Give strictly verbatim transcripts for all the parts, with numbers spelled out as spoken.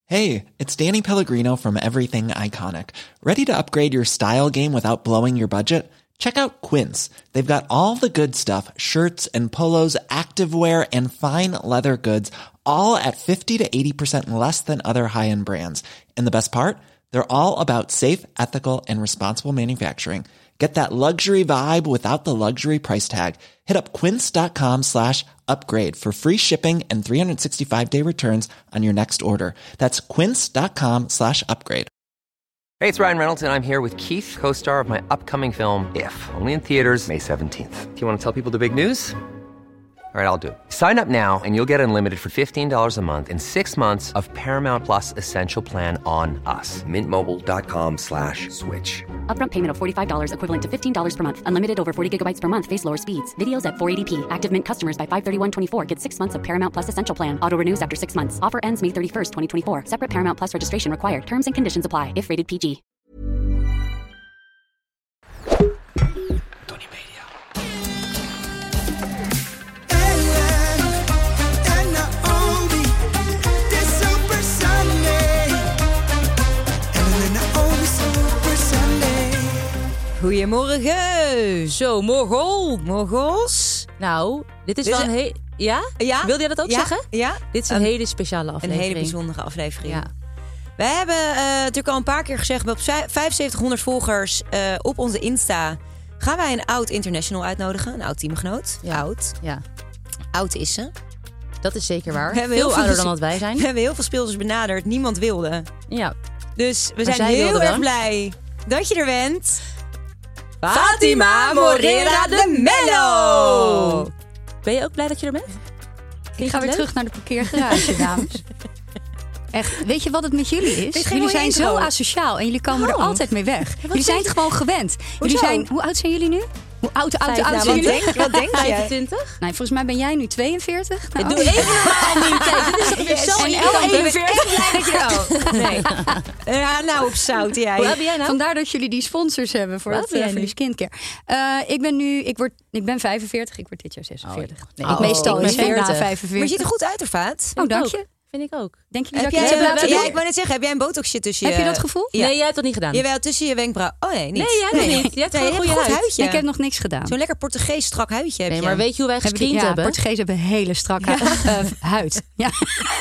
Hey, it's Danny Pellegrino from Everything Iconic. Ready to upgrade your style game without blowing your budget? Check out Quince. They've got all the good stuff, shirts and polos, activewear, and fine leather goods, all at fifty to eighty percent less than other high-end brands. And the best part? They're all about safe, ethical, and responsible manufacturing. Get that luxury vibe without the luxury price tag. Hit up quince.com slash upgrade for free shipping and three sixty-five day returns on your next order. That's quince.com slash upgrade. Hey, it's Ryan Reynolds, and I'm here with Keith, co-star of my upcoming film, If, only in theaters May seventeenth. Do you want to tell people the big news? All right, I'll do it. Sign up now and you'll get unlimited for fifteen dollars a month and six months of Paramount Plus Essential Plan on us. Mintmobile.com slash switch. Upfront payment of forty-five dollars equivalent to fifteen dollars per month. Unlimited over forty gigabytes per month. Face lower speeds. Videos at four eighty p. Active Mint customers by five thirty-one twenty-four get six months of Paramount Plus Essential Plan. Auto renews after six months. Offer ends May thirty-first, twenty twenty-four. Separate Paramount Plus registration required. Terms and conditions apply if rated P G. Goedemorgen. Zo, morgen. Morgels. Nou, dit is Dus wel een hele... Ja? Ja? Wilde jij dat ook ja? zeggen? Ja. Dit is een, een hele speciale aflevering. Een hele bijzondere aflevering. Ja. We hebben uh, natuurlijk al een paar keer gezegd... op vijfenzeventighonderd volgers uh, op onze Insta... gaan wij een oud international uitnodigen. Een oud teamgenoot. Ja. Oud. Ja. Oud is ze. Dat is zeker waar. We hebben veel heel ouder veel, dan wat wij zijn. We hebben heel veel speelsters benaderd. Niemand wilde. Ja. Dus we maar zijn heel erg wel. blij dat je er bent. Fatima Morera de Mello! Ben je ook blij dat je er bent? Ik ga weer terug naar de parkeergarage, dames. Echt, weet je wat het met jullie is? Jullie zijn zo asociaal en jullie komen er altijd mee weg. Jullie zijn het gewoon gewend. Jullie zijn, hoe oud zijn jullie nu? Hoe oud, oud, oud zijn jullie? Denk, wat denk je? vijfentwintig? Nee, volgens mij ben jij nu tweeënveertig. Nou. Doe even normaal niet. Kijk, dit is toch weer zo En irritant. El Ik ben echt blij dat je ook. Nee. Ja, nou op zout jij. Hoe oud ben jij nou? Vandaar dat jullie die sponsors hebben voor, Wat het, ben uh, jij voor die skincare. Uh, ik ben nu, ik, word, ik ben vijfenveertig, ik word dit jaar zesenveertig. Nee, Oh, ik meestal ik ben ben na veertig. vijfenveertig. Maar je ziet er goed uit, Ervaat. Oh, dank je. Vind ik ook. Denk je Heb dat jij, ik het heb ja, laten ja, doen? ik wou net zeggen, heb jij een botoxje tussen je... Heb je dat gevoel? Ja. Nee, jij hebt dat niet gedaan. Jawel, tussen je wenkbrauw. Oh nee, niet. Nee, jij nee. niet. Je hebt nee, gewoon een je goede hebt een goed huid. huidje. Ik heb nog niks gedaan. Zo'n lekker Portugees strak huidje heb Nee, je. maar weet je hoe wij Heb ik- gescreend ja, hebben? Portugees hebben een hele strakke uh, huid. Ja.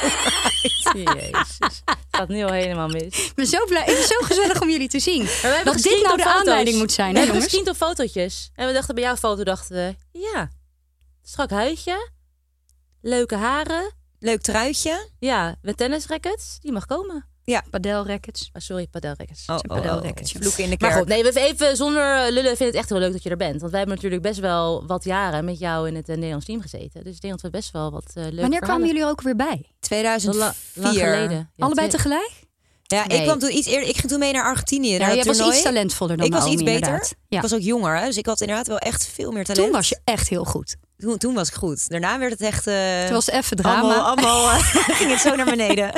Jezus. Het gaat nu al helemaal mis. Ik ben zo blij. Het is zo gezellig om jullie te zien. Maar we hebben Dat dit gescreend nou op de foto's. aanleiding moet zijn, We hè, hebben jongens? gescreend op fotootjes. En we dachten bij jouw foto, dachten we... Ja, strak huidje. Leuke haren. Leuk truitje. Ja, met tennisrackets. Die mag komen. Ja. Padelrackets. Oh, sorry, padelrackets. Oh, Zijn padelrackets. Vloeken in de Maar kerk. goed, nee, we even zonder lullen vind het echt heel leuk dat je er bent. Want wij hebben natuurlijk best wel wat jaren met jou in het uh, Nederlands team gezeten. Dus ik denk dat we best wel wat uh, leuke Wanneer kwamen verhalen- jullie er ook weer bij? tweeduizend vier. La- lang geleden. Ja, Allebei twee- tegelijk? Ja, Nee. ik kwam toen iets eerder. Ik ging toen mee naar Argentinië. Ja, naar jij het was toernooi. iets talentvoller dan Ik was Naomi, iets beter. inderdaad. Ja. Ik was ook jonger, hè, dus ik had inderdaad wel echt veel meer talent. Toen was je echt heel goed. Toen, toen was ik goed. Daarna werd het echt... Uh, Toen was het even drama. Allemaal, allemaal uh, ging het zo naar beneden.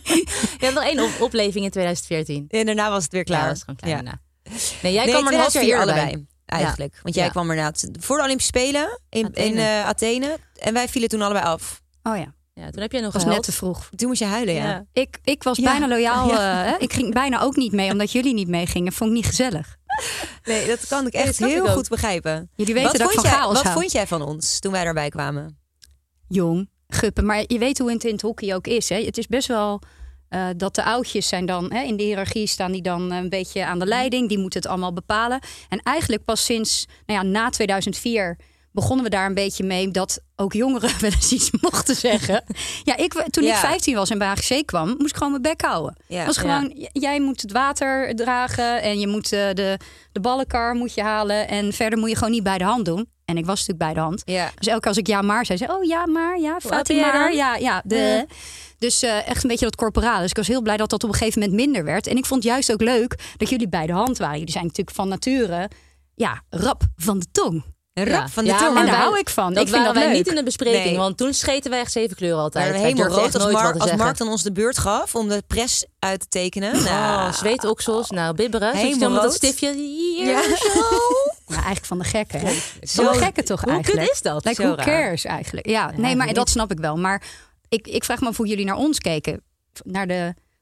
Je had nog één op- opleving in tweeduizend veertien. En daarna was het weer klaar. Ja, dat is gewoon klein Ja. daarna. Nee, jij Nee, kwam er een half tweeduizend vier jaar eerder bij. allebei. Eigenlijk. Want jij Ja. kwam inderdaad voor de Olympische Spelen in Athene. In, uh, Athene. En wij vielen toen allebei af. Oh ja, Ja, toen heb jij nog was gehuild. net te vroeg. Toen moest je huilen, ja. Ja. Ik, ik was Ja. bijna loyaal. Ja. uh, hè? Ik ging bijna ook niet mee, omdat jullie niet meegingen. Vond ik niet gezellig. Nee, dat kan ik Nee, dat echt snap ik heel ook. goed begrijpen. Jullie weten Wat, dat ik vond van jij, chaos wat hou. vond jij van ons toen wij daarbij kwamen? Jong, guppen. Maar je weet hoe het in het hockey ook is. Hè? Het is best wel uh, dat de oudjes zijn dan... Hè, in de hiërarchie staan die dan een beetje aan de leiding. Die moeten het allemaal bepalen. En eigenlijk pas sinds nou ja, na tweeduizend vier... begonnen we daar een beetje mee dat ook jongeren wel eens iets mochten zeggen. Ja, ik, toen Ja. ik vijftien was en bij H G C kwam, moest ik gewoon mijn bek houden. Ja. Het was gewoon, j- jij moet het water dragen en je moet uh, de, de ballenkar moet je halen. En verder moet je gewoon niet bij de hand doen. En ik was natuurlijk bij de hand. Ja. Dus elke keer als ik ja maar zei, zei oh ja maar, ja, oud ben jij Fatima. dan? Ja, ja, de... Ja. Dus uh, echt een beetje dat corporale. Dus ik was heel blij dat dat op een gegeven moment minder werd. En ik vond juist ook leuk dat jullie bij de hand waren. Jullie zijn natuurlijk van nature, ja, rap van de tong. Een Ja. rap van de Ja, tong. maar En daar wij- hou ik van. Dat ik vind waren dat wij leuk. niet in de bespreking, Nee. want toen scheten wij echt zeven kleuren We altijd. waren Wij helemaal durfden rood echt als, nooit Mar- wat te als zeggen. Mark dan ons de beurt gaf om de pres uit te tekenen. Oh, Nou, zweetoksels, nou bibberen. Zit je helemaal dan met dat rood. stiftje hier Ja. zo? Ja, eigenlijk van de gekken. Hè? Zo- Van de gekken toch Hoe eigenlijk. kut is dat? Like, Zo who raar. cares eigenlijk? Ja, nee, maar niet. dat snap ik wel. Maar ik, ik vraag me af hoe jullie naar ons keken. Naar de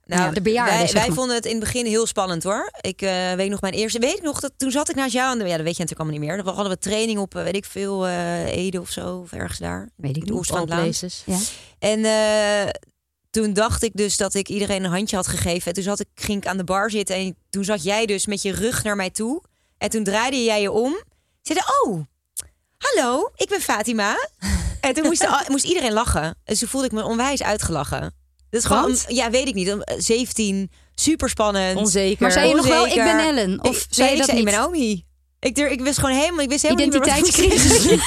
Nou, ja, de bejaarden, wij, zeg wij maar. vonden het in het begin heel spannend hoor. Ik uh, weet nog mijn eerste, weet ik nog dat toen zat ik naast jou en ja, dat weet je natuurlijk allemaal niet meer. Dan hadden we training op, weet ik veel, uh, Ede of zo, of ergens daar. Weet ik de niet. All places. Ja. En uh, toen dacht ik dus dat ik iedereen een handje had gegeven. En toen zat ik, ging ik aan de bar zitten en toen zat jij dus met je rug naar mij toe. En toen draaide jij je om. Zei oh, hallo, ik ben Fatima. En toen moest, moest iedereen lachen. En toen voelde ik me onwijs uitgelachen. Dat is gewoon, Want? ja, weet ik niet. zeventien, super spannend. Onzeker. Maar zei je nog wel, ik Onzeker. ben Ellen? Of ik, zei nee, je ik dat zei, niet? ik ben Omi. Ik, durf, ik wist gewoon helemaal, ik wist helemaal niet meer wat ik moest Identiteitscrisis.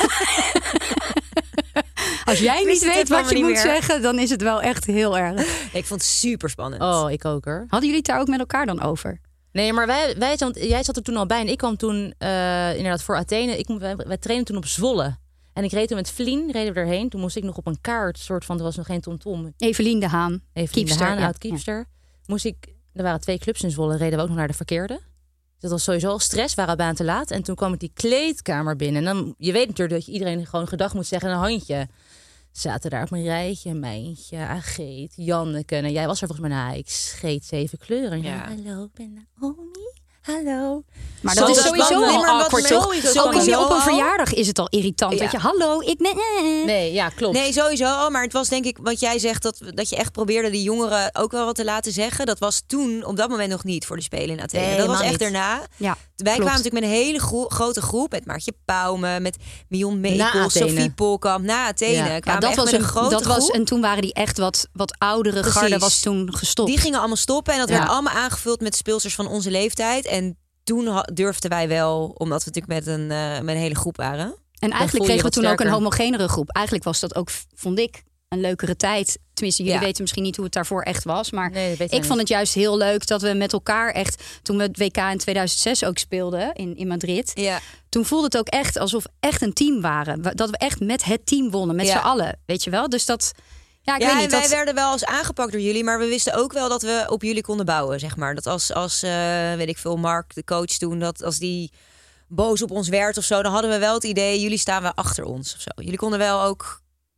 Als jij Ik niet wist het weet wat helemaal je niet moet meer. zeggen, dan is het wel echt heel erg. Ik vond het super spannend. Oh, ik ook hoor. Hadden jullie het daar ook met elkaar dan over? Nee, maar wij, wij, want jij zat er toen al bij en ik kwam toen uh, inderdaad voor Athene. Ik, wij, wij trainden toen op Zwolle. En ik reed toen met Vlien, reden we erheen. Toen moest ik nog op een kaart, soort van, er was nog geen TomTom. Evelien de Haan, Evelien Keepster, de Haan, ja, oud Keepster. Moest ik, er waren twee clubs in Zwolle, reden we ook nog naar de verkeerde. Dus dat was sowieso al stress, waren we bijna te laat. En toen kwam ik die kleedkamer binnen. En dan, je weet natuurlijk dat je iedereen gewoon gedag moet zeggen en een handje. Zaten daar op mijn rijtje, Mijntje, Ageet, Janneke. En jij was er volgens mij, nou, ik scheet zeven kleuren. Ja. Ja, hallo, ik ben Naomi. Hallo. Maar dat Zo, is dat sowieso kan al wel. awkward, toch? Sowieso. Ook alweer op een al. verjaardag is het al irritant. Ja. Dat je, hallo, ik ben... Nee, ja, klopt. Nee, sowieso. Maar het was denk ik wat jij zegt, dat, dat je echt probeerde die jongeren ook wel wat te laten zeggen. Dat was toen op dat moment nog niet voor de Spelen in Athene. Nee, dat was helemaal echt niet. daarna. Ja, Wij klopt. kwamen natuurlijk met een hele gro- grote groep. Met Maartje Pauwme, met Mion Na Mekel, Athene. Sophie Polkamp. Na Athene Ja. kwamen Ja, we dat echt was met een een grote dat was groep. En toen waren die echt wat, wat oudere Precies. garde was toen gestopt. Die gingen allemaal stoppen en dat Ja. werd allemaal aangevuld met speelsters van onze leeftijd. En toen ha- durfden wij wel, omdat we natuurlijk met een, uh, met een hele groep waren. En voel eigenlijk je kregen we wat toen ook sterker. een homogenere groep. Eigenlijk was dat ook, vond ik, een leukere tijd. Tenminste, jullie Ja. weten misschien niet hoe het daarvoor echt was. Maar Nee, dat weten ik wij vond het juist heel leuk dat we met elkaar echt... Toen we het W K in tweeduizend zes ook speelden in, in Madrid... Ja. Toen voelde het ook echt alsof we echt een team waren. We- Dat we echt met het team wonnen, met Ja. z'n allen. Weet je wel? Dus dat... Ja, ik Ja, weet en niet. wij Dat, werden wel eens aangepakt door jullie, maar we wisten ook wel dat we op jullie konden bouwen, zeg maar. Dat als, als uh, weet ik veel, Mark, de coach toen, dat als die boos op ons werd of zo, dan hadden we wel het idee, jullie staan wel achter ons of zo. Jullie konden wel ook,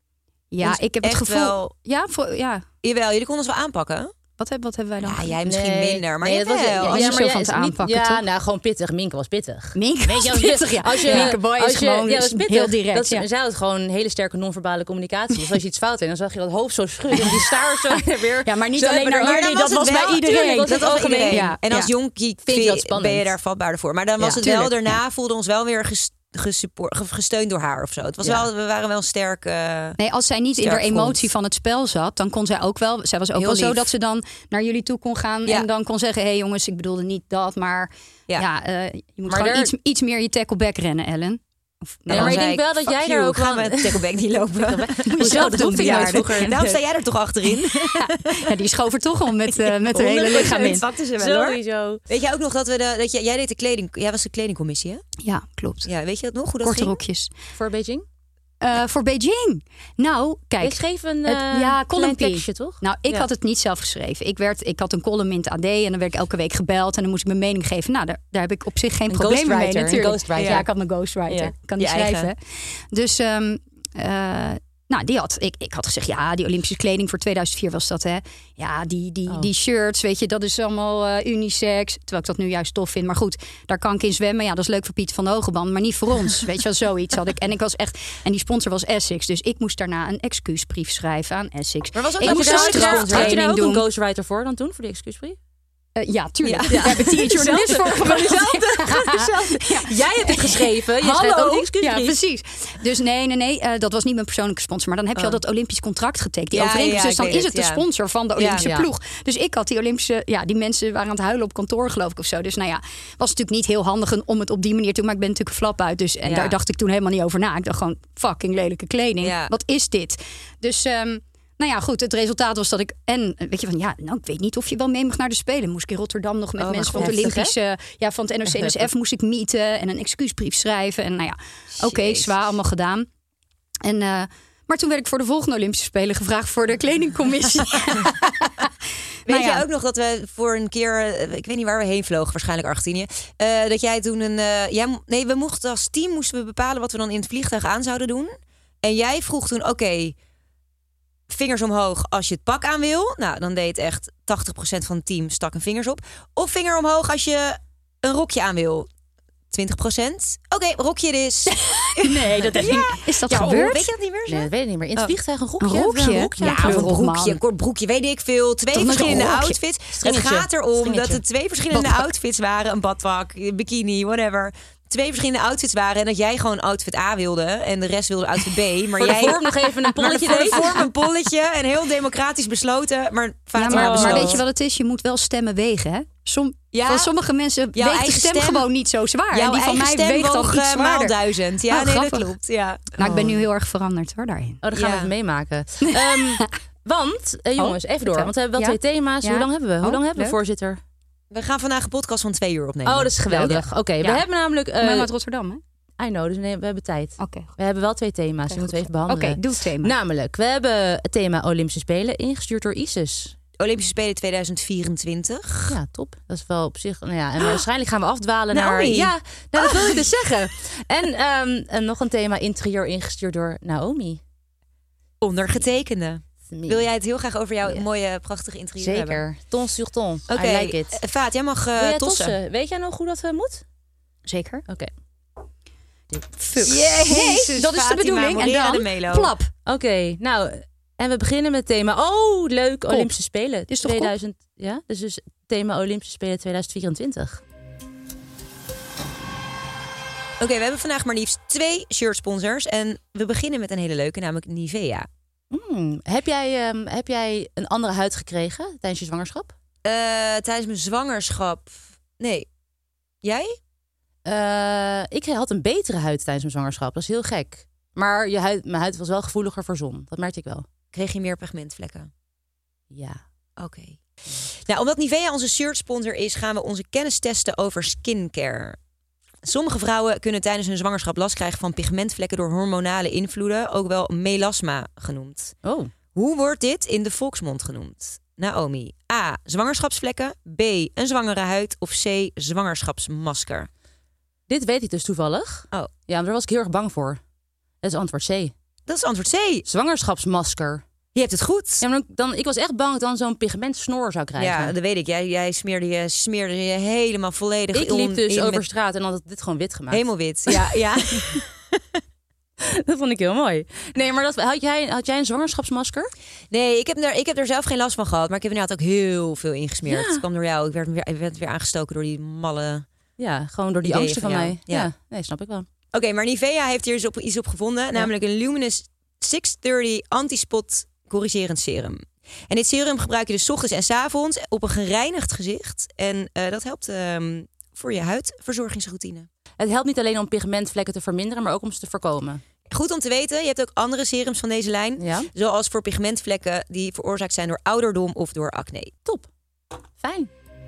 ja, ons ik heb het echt gevoel... wel- Ja, voor, ja. jawel, jullie konden ons wel aanpakken. Wat, heb, wat hebben wij dan? Ja, jij misschien Nee. minder, maar nee, nee, dat was, wel. was ja, niet maar zo jij van is te niet- aanpakken, Ja, toch? nou, gewoon pittig. Minke was pittig. Minke was als je- pittig, ja. Als je, Minke Boy is als je, gewoon ja, dat is pittig. heel direct, Dat, ja. Zij had gewoon een hele sterke non-verbale communicatie. Dus als je iets fout deed, dan zag je dat hoofd zo schudden. En die staar zo weer. Ja, maar niet zo alleen even naar er- maar jullie, dan dat was het bij wel- iedereen. Tuurlijk, was Dat het was algemeen. iedereen. Ja, En als ja. jonkie Vind je dat ben spannend? je daar vatbaarder voor. Maar dan was Ja, het wel tuurlijk, daarna, ja. voelde ons wel weer ges, gesupport, ge- gesteund door haar of zo. Het was Ja. wel, we waren wel sterk. Uh, Nee, als zij niet in Sterk haar emotie front. van het spel zat, dan kon zij ook wel. Zij was ook Heel wel zo lief. dat ze dan naar jullie toe kon gaan Ja. en dan kon zeggen: hé hey jongens, ik bedoelde niet dat, maar ja, Ja. uh, je moet Maar gewoon er- iets, iets meer je tackleback rennen, Ellen. Of, Nee, nou, maar ik zei denk wel dat fuck jij you, daar ook gaan wel- we tackleback niet lopen. Hoezo? Dat hoefde ik nooit bejaarden. vroeger. Daarom sta jij er toch achterin? ja, die schoof er toch al met, uh, met haar hele lichaam in. Pakte ze wel, hoor. Sowieso. Weet jij ook nog dat we de, dat jij, jij deed de kleding, jij was de kledingcommissie, hè? Ja, klopt. Ja, weet je dat nog hoe dat Korte ging? rokjes. Voor Beijing? Uh, voor Beijing. Nou, kijk. Ik schreef een Het- uh, ja, klein columnpie. tekstje, toch? Nou, ik Ja. had het niet zelf geschreven. Ik, werd, ik had een column in het A D en dan werd ik elke week gebeld en dan moest ik mijn mening geven. Nou, daar, daar heb ik op zich geen Een probleem mee ghostwriter, een natuurlijk. ghostwriter. Ja, ik had mijn ghostwriter. Ja, Ik kan niet je schrijven. eigen. Dus, um, uh, nou, die had, ik, ik had gezegd, ja, die Olympische kleding voor tweeduizend vier was dat, hè. Ja, die, die, Oh. die shirts, weet je, dat is allemaal uh, unisex. Terwijl ik dat nu juist tof vind. Maar goed, daar kan ik in zwemmen. Ja, dat is leuk voor Pieter van de Hogeband, maar niet voor ons. Weet je wel, zoiets had ik. En ik was echt, en die sponsor was Essex. Dus ik moest daarna een excuusbrief schrijven aan Essex. Maar was ook Ik dat moest je een daar Had je daar- straftraining had je daar ook doen. een ghostwriter voor dan toen, voor die excuusbrief? Uh, ja, tuurlijk. Ja. Ja. Daar heb ik die journalist voor gemaakt. Ja. Jij hebt het geschreven. Je schrijft ook Hallo. die Ja, excuusbrief. precies. Dus nee, nee, nee. Uh, dat was niet mijn persoonlijke sponsor. Maar dan heb je Oh. al dat Olympisch contract getekend. Die Ja, overeenkomst. ja, dus ik dan weet is het het, de ja. sponsor van de Ja. Olympische Ja. ploeg. Dus ik had die Olympische... Ja, die mensen waren aan het huilen op kantoor, geloof ik, of zo. Dus nou ja, was natuurlijk niet heel handig om het op die manier te doen. Maar ik ben natuurlijk een flap uit. Dus, en Ja. daar dacht ik toen helemaal niet over na. Ik dacht gewoon, fucking lelijke kleding. Ja. Wat is dit? Dus... Um, Nou ja, goed, het resultaat was dat ik... En weet je van, ja, nou, ik weet niet of je wel mee mag naar de Spelen. Moest ik in Rotterdam nog met Oh, mensen maar van het heftig, Olympische... Ja, van het N O C N S F moest ik meeten en een excuusbrief schrijven. En nou ja, oké, okay, Jezus. zwaar allemaal gedaan. En, uh, maar toen werd ik voor de volgende Olympische Spelen gevraagd voor de kledingcommissie. Weet Nou ja. je ook nog dat we voor een keer, eh, ik weet niet waar we heen vlogen, waarschijnlijk Argentinië. Uh, dat jij toen een, uh, jij, mo- nee, we mochten als team moesten we bepalen wat we dan in het vliegtuig aan zouden doen. En jij vroeg toen, oké, okay, vingers omhoog als je het pak aan wil. Nou, dan deed echt tachtig procent van het team stak een vingers op. Of vinger omhoog als je een rokje aan wil. twintig procent. Oké, okay, rokje dus. Nee, dat is, ja. is dat ja, gebeurd? Weet je dat niet meer? Zo? Nee, dat weet ik niet meer. In het oh. vliegtuig een rokje? Een rokje? Een rokje? Ja, Ja, of een broekje, broekje, een kort broekje, weet ik veel. Twee Toch verschillende een outfits. Het gaat erom Stringetje. dat het twee verschillende Badpak. outfits waren. Een badpak, bikini, whatever. Twee verschillende outfits waren. En dat jij gewoon outfit A wilde. En de rest wilde outfit B. Maar Voor jij de vorm nog even een polletje voor de deed. vorm een polletje. En heel democratisch besloten. Maar Ja, Fatima maar, besloot. maar weet je wat het is? Je moet wel stemmen wegen, hè? Som, Ja. Van sommige mensen Jouw weegt de eigen stem, stem- gewoon niet zo zwaar. Jouw en die van eigen mij stem weegt dan woog, iets eh, maal zwaarder. duizend. Ja, Oh, nee, grappig. dat klopt. Ja. Nou, ik ben nu heel erg veranderd hoor, daarin. Oh, dan gaan we Ja. even meemaken. um, want, uh, jongens, even door. vertel. Want we hebben wel Ja? twee thema's. Ja? Hoe lang hebben we? Hoe Oh, lang hebben we, leuk. voorzitter? We gaan vandaag een podcast van twee uur opnemen. Oh, dat is geweldig. Oké, okay, Ja. we hebben namelijk... Uh, Kom maar uit Rotterdam, hè? I know, dus nee, we hebben tijd. Oké. We hebben wel twee thema's, die moeten we even Oké, behandelen. doe het thema. Namelijk, we hebben het thema Olympische Spelen, ingestuurd door Isis. Olympische Spelen tweeduizend vierentwintig. Ja, top. Dat is wel op zich... Nou ja, en waarschijnlijk gaan we afdwalen naar... Naomi. Ja, nou, dat wil ik dus zeggen. En, um, en nog een thema interieur ingestuurd door Naomi. Ondergetekende. Wil jij het heel graag over jouw Ja. mooie, prachtige interieur hebben? Zeker. Ton sur ton. Oké, I like it. eh, Vaat, jij mag uh, Wil jij tossen. tossen? Weet jij nog hoe dat uh, moet? Zeker. Oké. Fuck. Jezus, Nee, dat is de Fatima, bedoeling. En Morera de dan Melo. plap. Oké, okay, nou... En we beginnen met het thema... Oh, leuk, Olympische Spelen. Dit is toch tweeduizend, ja, dus, dus thema Olympische Spelen tweeduizend vierentwintig. Oké, okay, we hebben vandaag maar liefst twee shirtsponsors. En we beginnen met een hele leuke, namelijk Nivea. Mm, heb, jij, um, heb jij een andere huid gekregen tijdens je zwangerschap? Uh, tijdens mijn zwangerschap... Nee. Jij? Uh, ik had een betere huid tijdens mijn zwangerschap. Dat is heel gek. Maar je huid, mijn huid was wel gevoeliger voor zon. Dat merkte ik wel. Kreeg je meer pigmentvlekken? Ja. Oké. Okay. Nou, omdat Nivea onze shirtsponsor is, gaan we onze kennis testen over skincare. Sommige vrouwen kunnen tijdens hun zwangerschap last krijgen van pigmentvlekken door hormonale invloeden, ook wel melasma genoemd. Oh. Hoe wordt dit in de volksmond genoemd? Naomi. A. Zwangerschapsvlekken. B. Een zwangere huid. Of C. Zwangerschapsmasker. Dit weet ik dus toevallig. Oh. Ja, maar daar was ik heel erg bang voor. Dat is antwoord C. Dat is antwoord C. Zwangerschapsmasker. Je hebt het goed. Ja, maar dan, dan, ik was echt bang dat ik dan zo'n pigmentsnor zou krijgen. Ja, dat weet ik. Jij, jij smeerde, je, smeerde je helemaal volledig Ik liep on, dus in over met straat en had dit gewoon wit gemaakt. helemaal wit. Ja, ja. Dat vond ik heel mooi. Nee, maar dat, had, jij, had jij een zwangerschapsmasker? Nee, ik heb, er, ik heb er zelf geen last van gehad. Maar ik heb inderdaad ook heel veel ingesmeerd. Ja. Het kwam door jou. Ik werd, weer, ik werd weer aangestoken door die malle... Ja, gewoon door die Ideeën angsten van, van mij. jou. Ja. Ja. nee, snap ik wel. Oké, okay, maar Nivea heeft hier dus op, iets op gevonden. Namelijk een Luminous zeshonderddertig anti-spot corrigerend serum. En dit serum gebruik je dus 's ochtends en 's avonds op een gereinigd gezicht. En uh, dat helpt um, voor je huidverzorgingsroutine. Het helpt niet alleen om pigmentvlekken te verminderen, maar ook om ze te voorkomen. Goed om te weten, je hebt ook andere serums van deze lijn. Ja. Zoals voor pigmentvlekken die veroorzaakt zijn door ouderdom of door acne. Top. Fijn.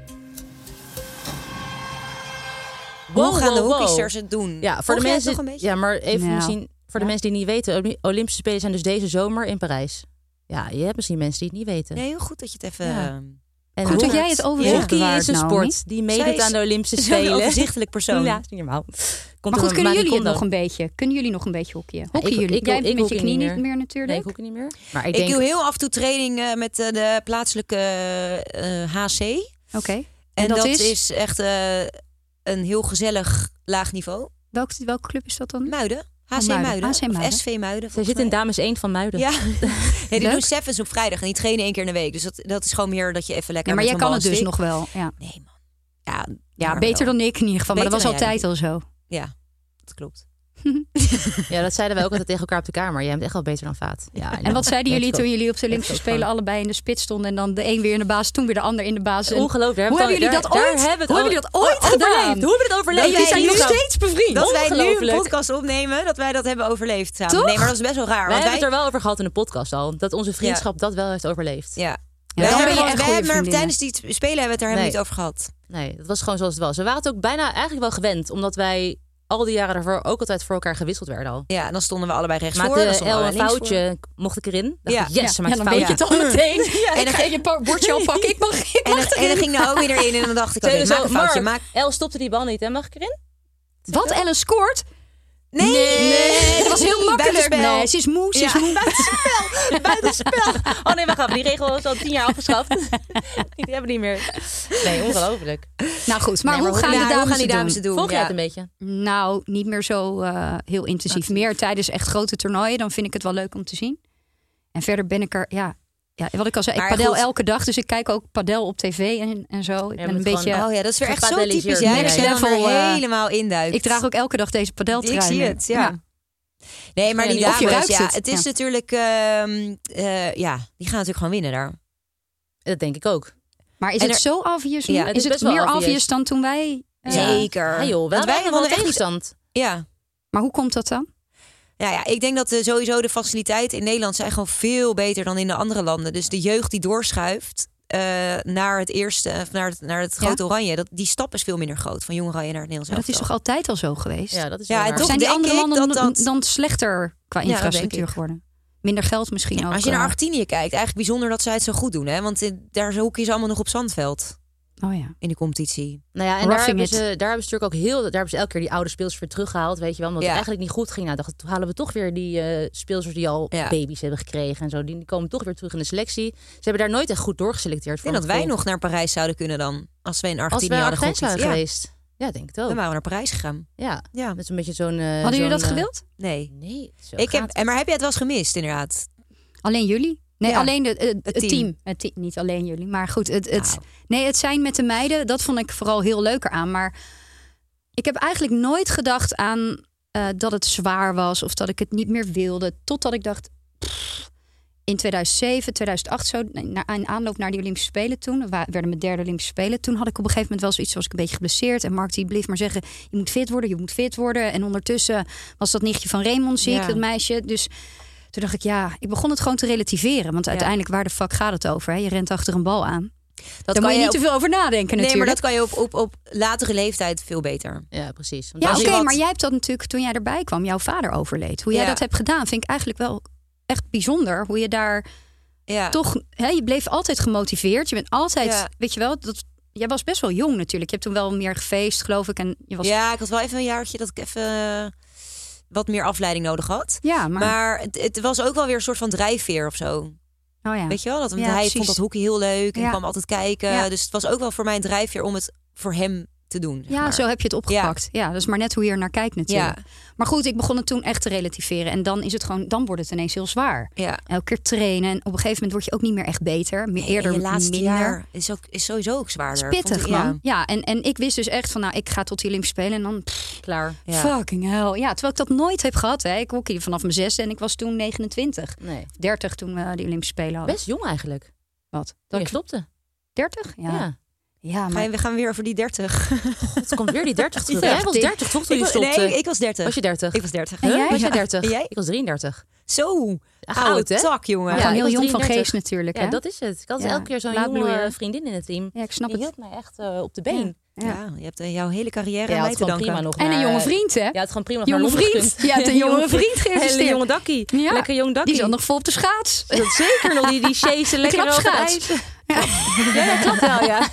Hoe Wow, gaan de wow, wow. hockeysters het doen? Ja, voor Volg de jij het mensen. nog een beetje? Ja, maar even Nou, misschien voor de ja. mensen die het niet weten. Olympische Spelen zijn dus deze zomer in Parijs. Ja, je hebt misschien mensen die het niet weten. Nee, heel goed dat je het even... Ja. uh, En Goed dat hoe- jij het overzicht Hockey bewaart, is een Naomi. sport die Zij meedoet is aan de Olympische Zo'n Spelen. overzichtelijk persoon. Ja, is niet normaal. Komt Maar er goed, een kunnen jullie het Marie nog een beetje? Kunnen jullie nog een beetje hockeyen? Hockeyen ik- jullie? ik- Jij ik met je hockey knie niet niet meer, meer. natuurlijk. Nee, ik hockey niet meer. Maar ik, Ik denk, doe heel af en toe training met uh, de plaatselijke uh, H C. Oké. En, En, dat, dat, is, is, echt uh, een heel gezellig laag niveau. Welke, welke club is dat dan? Muiden. H C Oh, Muiden. Muiden. H C Muiden. Of S V Muiden. ze volgens zit in mij. dames één van Muiden. Ja, nee, die Leuk. doen sevens op vrijdag en die trainen één keer in de week. Dus dat, dat is gewoon meer dat je even lekker Ja, maar met jij zo'n kan het bal dus stick- nog wel. Ja, Nee man. Ja, ja maar beter wel. dan ik in ieder geval. Maar dat was Beter dan jij, altijd al zo. Ja, dat klopt. Ja, dat zeiden wij ook altijd tegen elkaar op de kamer. Jij bent echt wel beter dan Vaat. Ja, En wat zeiden jullie Let's toen go. jullie op de Olympische Let's go. Spelen allebei in de spits stonden... en dan de een weer in de baas, toen weer de ander in de baas? En Ongelooflijk. Hoe hebben jullie dat Daar- ooit, daar hebben we hoe het hebben al- jullie dat ooit gedaan? overleefd? Hoe hebben we het overleefd? Dat Die wij zijn nu nog nog steeds bevriend. Dat wij nu een Ongelooflijk. podcast opnemen, dat wij dat hebben overleefd samen. Toch? Nee, maar dat is best wel raar. Wij Want hebben wij, het er wel over gehad in de podcast al. Dat onze vriendschap dat wel heeft overleefd. Ja. Ja, wij dan ben hebben, je echt wij goede hebben maar vriendinnen. tijdens die spelen hebben we het er helemaal Nee. niet over gehad. Nee, dat was gewoon zoals het was. We waren het ook bijna eigenlijk wel gewend. Omdat wij al die jaren daarvoor ook altijd voor elkaar gewisseld werden al. Ja, en dan stonden we allebei rechts voor. dan Maakte stonden we El een allebei links foutje, mocht ik erin. Dacht Ja. ik, yes, Ja. ze Ja, maakt dan een weet je foutje. het al meteen. En En dan dan ga je je pa- bordje al pakken. Ik mag, ik voor. En, mag dan, en dan ging Naomi erin en dan dacht ik, oké, Zeiden maak zo, een foutje. Mark, Maak... El stopte die bal niet, hè? Mag ik erin? Wat, Ellen scoort? Nee, Nee, dat was heel makkelijk. buitenspel. Nee, ze is moe, ze is Ja. moe. Buitenspel. Buitenspel. Oh nee, wacht even. Die regel is al tien jaar afgeschaft. Die hebben we niet meer. Nee, ongelooflijk. Nou goed, maar, Nee, maar hoe, gaan Ja, de hoe dames, gaan die het dames doen? het doen? Volg jij Ja. het een beetje? Nou, niet meer zo uh, heel intensief. Meer tijdens echt grote toernooien. Dan vind ik het wel leuk om te zien. En verder ben ik er, ja, ja wat ik al zei, ik Maar padel goed. elke dag. Dus ik kijk ook padel op tv en, en zo. Ik Ja, ben een met beetje. gewoon- Oh ja, dat is weer echt zo Gepadeliseerd. typisch. Jij Next dat je dan level, er eh, helemaal induikt. Ik draag ook elke dag deze padeltrui. Ik zie mee. het, ja. Nee, maar Ja, die niet- of je dames, ruikt ja, het. het is Ja. natuurlijk... ehm, eh, ja, die gaan natuurlijk gewoon winnen daar. Dat denk ik ook. Maar is En het er- zo obvious nu? Ja, is het is het best wel meer obvious. obvious dan toen wij... eh, Zeker. Ja joh, Want wij wij hadden wel wonnen echt- tegenstand. Ja. Maar hoe komt dat dan? Ja, ja, ik denk dat de, sowieso de faciliteiten in Nederland zijn gewoon veel beter dan in de andere landen. Dus de jeugd die doorschuift uh, naar het eerste, of naar het, naar het grote Ja? oranje, dat, die stap is veel minder groot van Jong Oranje naar het Nederlands Maar dat is toch elftal. altijd al zo geweest? Ja, dat is Ja, wel en waar. Of toch zijn die denk andere ik landen dat dan, dat- dan slechter qua dat denk infrastructuur ik. geworden? Minder geld misschien ook. Als je naar eh. Argentinië kijkt, eigenlijk bijzonder dat zij het zo goed doen. Hè? Want in, daar hoeken ze allemaal nog op zandveld Oh ja. in de competitie. Nou ja, en daar Roughing hebben, it. ze, daar hebben ze natuurlijk ook heel... Daar hebben ze elke keer die oude speelsters weer teruggehaald, weet je wel. Omdat Ja. het eigenlijk niet goed ging. Nou, dacht, toen halen we toch weer die uh, speelsters die al Ja. baby's hebben gekregen en zo. Die, die komen toch weer terug in de selectie. Ze hebben daar nooit echt goed doorgeselecteerd. Ik denk voor dat mijn wij gevoel. nog naar Parijs zouden kunnen dan. Als we in Als Argentinië wij hadden Argentijn waren gehoord. Ja, geweest. Ja, denk ik het ook. dan waren we naar Parijs gegaan. Ja, Ja. met een beetje zo'n... uh, Hadden jullie zo'n, dat uh, gewild? Nee. Nee, zo Ik heb, gaat het. en maar heb jij het wel eens gemist, inderdaad? Alleen jullie? Nee, Ja. alleen de, het, het team. team. Het team. Niet alleen jullie. Maar goed, het, het, Nou. nee, het zijn met de meiden, dat vond ik vooral heel leuker aan. Maar ik heb eigenlijk nooit gedacht aan uh, dat het zwaar was of dat ik het niet meer wilde. Totdat ik dacht, pff, in tweeduizend zeven, tweeduizend acht zo, na, in aanloop naar die Olympische Spelen toen, wa- werden mijn derde Olympische Spelen. Toen had ik op een gegeven moment wel zoiets, was ik een beetje geblesseerd. En Mark die bleef maar zeggen, je moet fit worden, je moet fit worden. En ondertussen was dat nichtje van Raymond ziek, Ja. dat meisje. Dus toen dacht ik, ja, ik begon het gewoon te relativeren. Want uiteindelijk, waar de fuck gaat het over? Hè? Je rent achter een bal aan. Dat Daar moet je niet op- te veel over nadenken Nee, maar natuurlijk. dat kan je op, op, op latere leeftijd veel beter. Ja, precies. Want Ja, als oké, je wat- maar jij hebt dat natuurlijk toen jij erbij kwam, jouw vader overleed. Hoe jij Ja. dat hebt gedaan, vind ik eigenlijk wel echt bijzonder. Hoe je daar Ja. toch, hè, je bleef altijd gemotiveerd. Je bent altijd, Ja. weet je wel, dat, jij was best wel jong natuurlijk. Je hebt toen wel meer gefeest, geloof ik. En je was, Ja, ik had wel even een jaartje dat ik even eh, wat meer afleiding nodig had. ja, maar, Maar het, het was ook wel weer een soort van drijfveer of zo. oh ja. Weet je wel? Dat, want Ja, hij precies. vond dat hockey heel leuk en Ja. kwam altijd kijken. Ja. Dus het was ook wel voor mij een drijfveer om het voor hem te doen. zeg Ja, maar. zo heb je het opgepakt. Ja. dat is maar net hoe je er naar kijkt natuurlijk. Ja. Maar goed, ik begon het toen echt te relativeren. En dan is het gewoon, dan wordt het ineens heel zwaar. Ja. Elke keer trainen. En op een gegeven moment word je ook niet meer echt beter. Meer Nee, eerder en je laatste minder. jaar is, ook, is sowieso ook zwaarder. Pittig, vond ik, ja. man. Ja, en, en ik wist dus echt van, nou, ik ga tot die Olympische Spelen. En dan, pff, Klaar. Ja. fucking hell. Ja, terwijl ik dat nooit heb gehad. Hè. Ik hockeyde vanaf mijn zesde en ik was toen negenentwintig. Nee. dertig toen we die Olympische Spelen hadden. Best jong eigenlijk. Wat? Dat je stopte. dertig? Ja. Ja. Ja, Ga maar je- we gaan weer over die dertig. Het komt weer die dertig terug. Ja, Jij was die- dertig toch toen ik je was, stopte? nee, ik was dertig. Was je dertig? Ik was dertig. En jij? Was je Ja. dertig? En jij? Ik was drieëntertig. Zo, Echt oude oud, hè? tak, jongen. Ja, gewoon ik heel was jong van drieëndertig. geest natuurlijk. Ja, hè? dat is het. Ik had Ja, elke keer zo'n jonge laadbloeier. vriendin in het team. Ja, ik snap Die het. hield mij echt uh, op de been. Ja. Ja, je hebt uh, jouw hele carrière Ja, aan mij het te gewoon danken. prima nog En een naar, jonge eh, vriend, hè? Ja, het gewoon prima nog Jonge naar Londen vriend. gekund. Je hebt een jonge vriend Hele geïnvesteerd. jonge dakkie. Ja. Lekker jong dakkie. Die zat nog vol op de schaats. Dat zeker nog, die, die chasen lekker over het klapschaats. ijs. Ja, dat klopt wel, ja.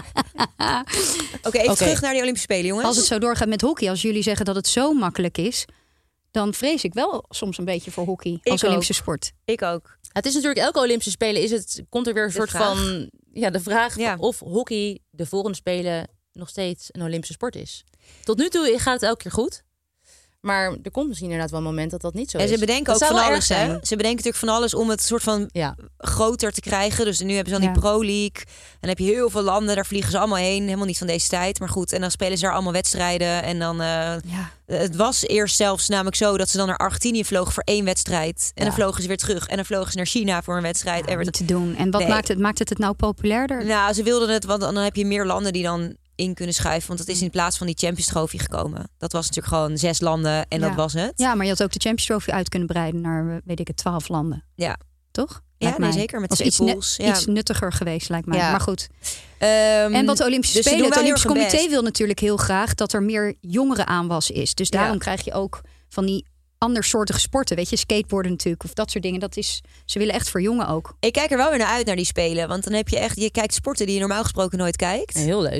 Oké, even Oké. terug naar die Olympische Spelen, jongens. Als het zo doorgaat met hockey, als jullie zeggen dat het zo makkelijk is, dan vrees ik wel soms een beetje voor hockey als ook. Olympische sport. Ik ook. Het is natuurlijk elke Olympische Spelen is het, komt er weer een soort vraag. van ja, de vraag Ja. of hockey de volgende Spelen nog steeds een Olympische sport is. Tot nu toe gaat het elke keer goed. Maar er komt misschien inderdaad wel een moment dat dat niet zo En is. ze bedenken Dat ook zou van wel alles, erg hè? zijn. Ze bedenken natuurlijk van alles om het soort van Ja. groter te krijgen. Dus nu hebben ze dan Ja. die Pro League. En dan heb je heel veel landen, daar vliegen ze allemaal heen. Helemaal niet van deze tijd, maar goed. En dan spelen ze daar allemaal wedstrijden. En dan, eh, Ja. het was eerst zelfs namelijk zo dat ze dan naar Argentinië vlogen voor één wedstrijd. En Ja. dan vlogen ze weer terug. En dan vlogen ze naar China voor een wedstrijd. en Ja, weer niet te doen. En wat Nee. maakt, het, maakt het het nou populairder? Nou, ze wilden het, want dan heb je meer landen die dan in kunnen schuiven. Want het is in plaats van die Champions Trophy gekomen. Dat was natuurlijk gewoon zes landen en Ja. dat was het. Ja, maar je had ook de Champions Trophy uit kunnen breiden naar, eh, weet ik het, twaalf landen. Ja. Toch? Ja, Lijkt nee, mij. zeker, met Was twee iets, ne- pools, ja. iets nuttiger geweest, lijkt mij. Ja. Maar goed. Ehm, En wat de Olympische dus ze Spelen, doen het wel heel Olympisch erg hun Comité best. wil natuurlijk heel graag dat er meer jongeren aanwas is. Dus daarom Ja. krijg je ook van die andersoortige sporten. Weet je, skateboarden natuurlijk of dat soort dingen. Dat is, ze willen echt voor jongen ook. Ik kijk er wel weer naar uit naar die spelen. Want dan heb je echt, je kijkt sporten die je normaal gesproken nooit kijkt. Heel leuk.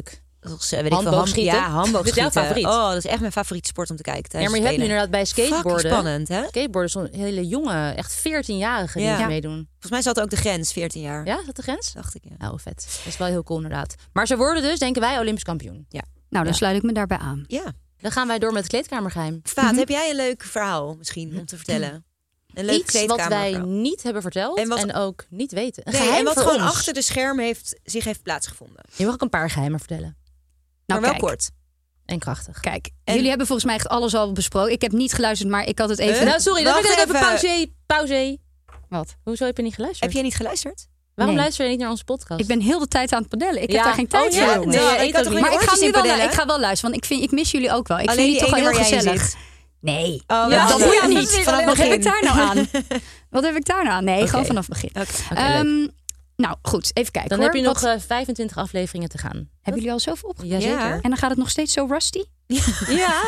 Weet ik veel, Handboogschieten. Ja, handboogschieten. Dat is jouw favoriet. Oh, dat is echt mijn favoriete sport om te kijken. Ja, maar je hebt nu inderdaad bij skateboarden. Fucking spannend, hè? Skateboarden, zo'n hele jonge, echt veertienjarigen die Ja. ja. meedoen. Volgens mij zat ook de grens, veertien jaar. Ja, is dat de grens? Dacht ik, ja. Nou, vet. Dat is wel heel cool inderdaad. Maar ze worden dus, denken wij, Olympisch kampioen. Ja. Nou, dan Ja. sluit ik me daarbij aan. Ja. Dan gaan wij door met het kleedkamergeheim. Vaat, Mhm. heb jij een leuk verhaal misschien om te vertellen? Een leuk Iets wat wij kleedkamerverhaal. niet hebben verteld En en, wat- ook niet weten. Een Nee, geheim en wat voor gewoon ons. achter de schermen heeft, zich heeft plaatsgevonden. Je mag ook een paar geheimen vertellen. Nou, maar wel kijk, kort. En krachtig. Kijk, En- jullie hebben volgens mij echt alles al besproken. Ik heb niet geluisterd, maar ik had het even... Huh? Nou, sorry, dan Wacht wil ik even even. pauze. Pauze. Wat? Hoezo heb je niet geluisterd? Heb jij niet geluisterd? Waarom Nee. luister je niet naar onze podcast? Ik ben heel de tijd aan het padellen. Ik Ja. heb daar geen tijd Oh, voor, ja? jongens. Nee, Ja, je ik eet had ook toch niet. Maar ik ga oortjes nu in wel, padellen? ik ga wel luisteren, want ik, vind, ik mis jullie ook wel. Ik Alleen vind die jullie toch ene wel heel waar jij gezellig. zit. Nee, Oh, dat, ja, dat ja, doe je dat niet. is niet vanaf Wat heb ik begin. daar nou aan? Wat heb ik daar nou aan? Nee, Oké. gewoon vanaf het begin. Oké. Oké, leuk. Ehm, nou, goed. Even kijken Dan hoor. heb je nog Wat- eh, vijfentwintig afleveringen te gaan. hebben jullie al zoveel opgegeven? Jazeker. Ja. En dan gaat het nog steeds zo rusty? Ja.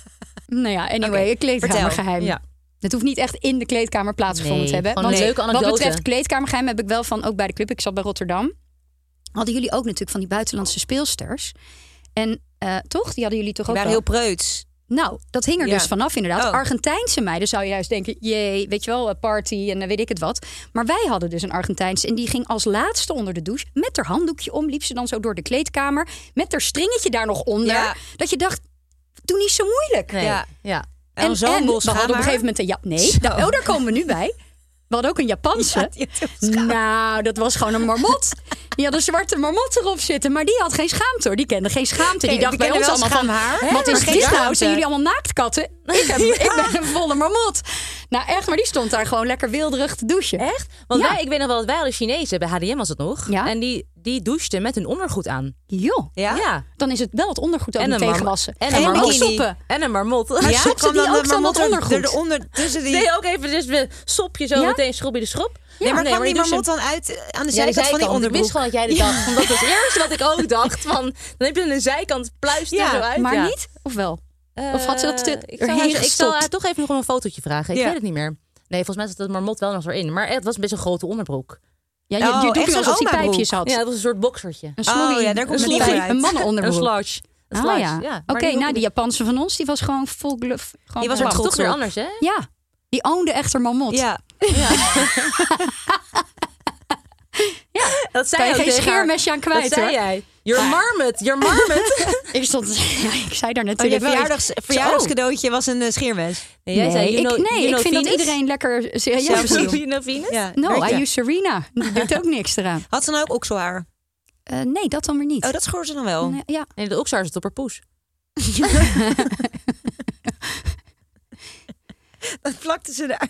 Nou ja, anyway, Oké, een kleedkamergeheim. Ja. Het hoeft niet echt in de kleedkamer plaatsgevonden Nee, te hebben. gewoon een Want leuke wat anekdote. betreft kleedkamergeheim heb ik wel van, ook bij de club, ik zat bij Rotterdam. Hadden jullie ook natuurlijk van die buitenlandse speelsters. En eh, toch, die hadden jullie toch Die ook waren wel? heel preuts. Nou, dat hing er Ja. dus vanaf inderdaad. Oh. Argentijnse meiden zou je juist denken, jee, weet je wel, een party en eh, weet ik het wat. Maar wij hadden dus een Argentijnse en die ging als laatste onder de douche. Met haar handdoekje om, liep ze dan zo door de kleedkamer. Met haar stringetje daar nog onder. Ja. Dat je dacht, doe niet zo moeilijk. Nee. Ja. Ja. En, En, zo'n en bos we hadden op een schaamhaar. gegeven moment een ja, nee, daar, oh, daar komen we nu bij. We hadden ook een Japanse. Ja, die had heel schaam. Nou, dat was gewoon een marmot. Die had een zwarte marmot erop zitten, maar die had geen schaamte hoor. Die kende geen schaamte. Die Kijk, dacht die bij kende ons wel allemaal van, schaamhaar, wat maar is geen dit nou? schaamte. Zijn jullie allemaal naaktkatten? Ik, heb, ik ben een volle marmot. Nou echt, maar die stond daar gewoon lekker wilderig te douchen. Echt? Want Ja. wij, ik weet nog wel, dat wij hadden Chinezen, bij H D M was het nog. Ja. En die, die douchten met hun ondergoed aan. Joh, Ja? Ja. dan is het wel het ondergoed ook En een meteen mar- gewassen. en En een die marmot. soppen. En een marmot. Maar Ja, sopte kwam die dan ook de dan marmot dat er- ondergoed? eronder tussen die... Nee, ook even dus we sopje zo Ja? meteen schrob je de schrob. Nee, maar kwam die douchen- marmot dan uit eh, aan de Ja, de zijkant van die zijkant. Ik onderbroek? wist gewoon dat jij dit dacht. Want dat was het eerste wat ik ook dacht. Van, dan heb je aan de zijkant pluister Ja, zo uit. Maar ja. niet? Of wel? Of had ze dat Eh, te- ik zal, erheen haar, ik zal gestopt? haar toch even nog een fotootje vragen. Ik Ja. weet het niet meer. Nee, volgens mij zat het marmot wel nog erin. Maar het was best een grote onderbroek. Ja, je, Oh, je doet echt nu zo'n alsof die oma-broek. pijpjes had. Ja, dat was een soort boksertje. Een slorry. Oh ja, daar komt een het niet slorry. uit. Een Een mannenonderbroek. sludge. Een Ah sludge, ja. ja. Oké, Maar die nou hoef die je- Japanse van ons, die was gewoon vol gluf. Gewoon Die was Maar wel het is trots toch weer op. anders, hè? Ja, die ownde echt haar marmot. Ja. Dat zei Kan je ook geen tegen haar. scheermesje aan kwijt, Dat zei hoor. jij. Your marmot, your marmot. Ik stond, ja, ik zei daar Oh, je natuurlijk wel iets. verjaardags, verjaardagscadeautje was een eh, scheermes. Nee, jij Nee, zei, you ik, know, nee you ik know vind dat Venus? iedereen lekker... Ja, Zelf precies. doen. You know Venus? Ja, No, Bertje. I use Serena. Die doet ook niks eraan. Had ze nou ook okselhaar? Uh, nee, dat dan weer niet. Oh, dat schoor ze dan wel. Nee, ja. Nee, de oksaar zit op haar poes. Dat plakte ze daar.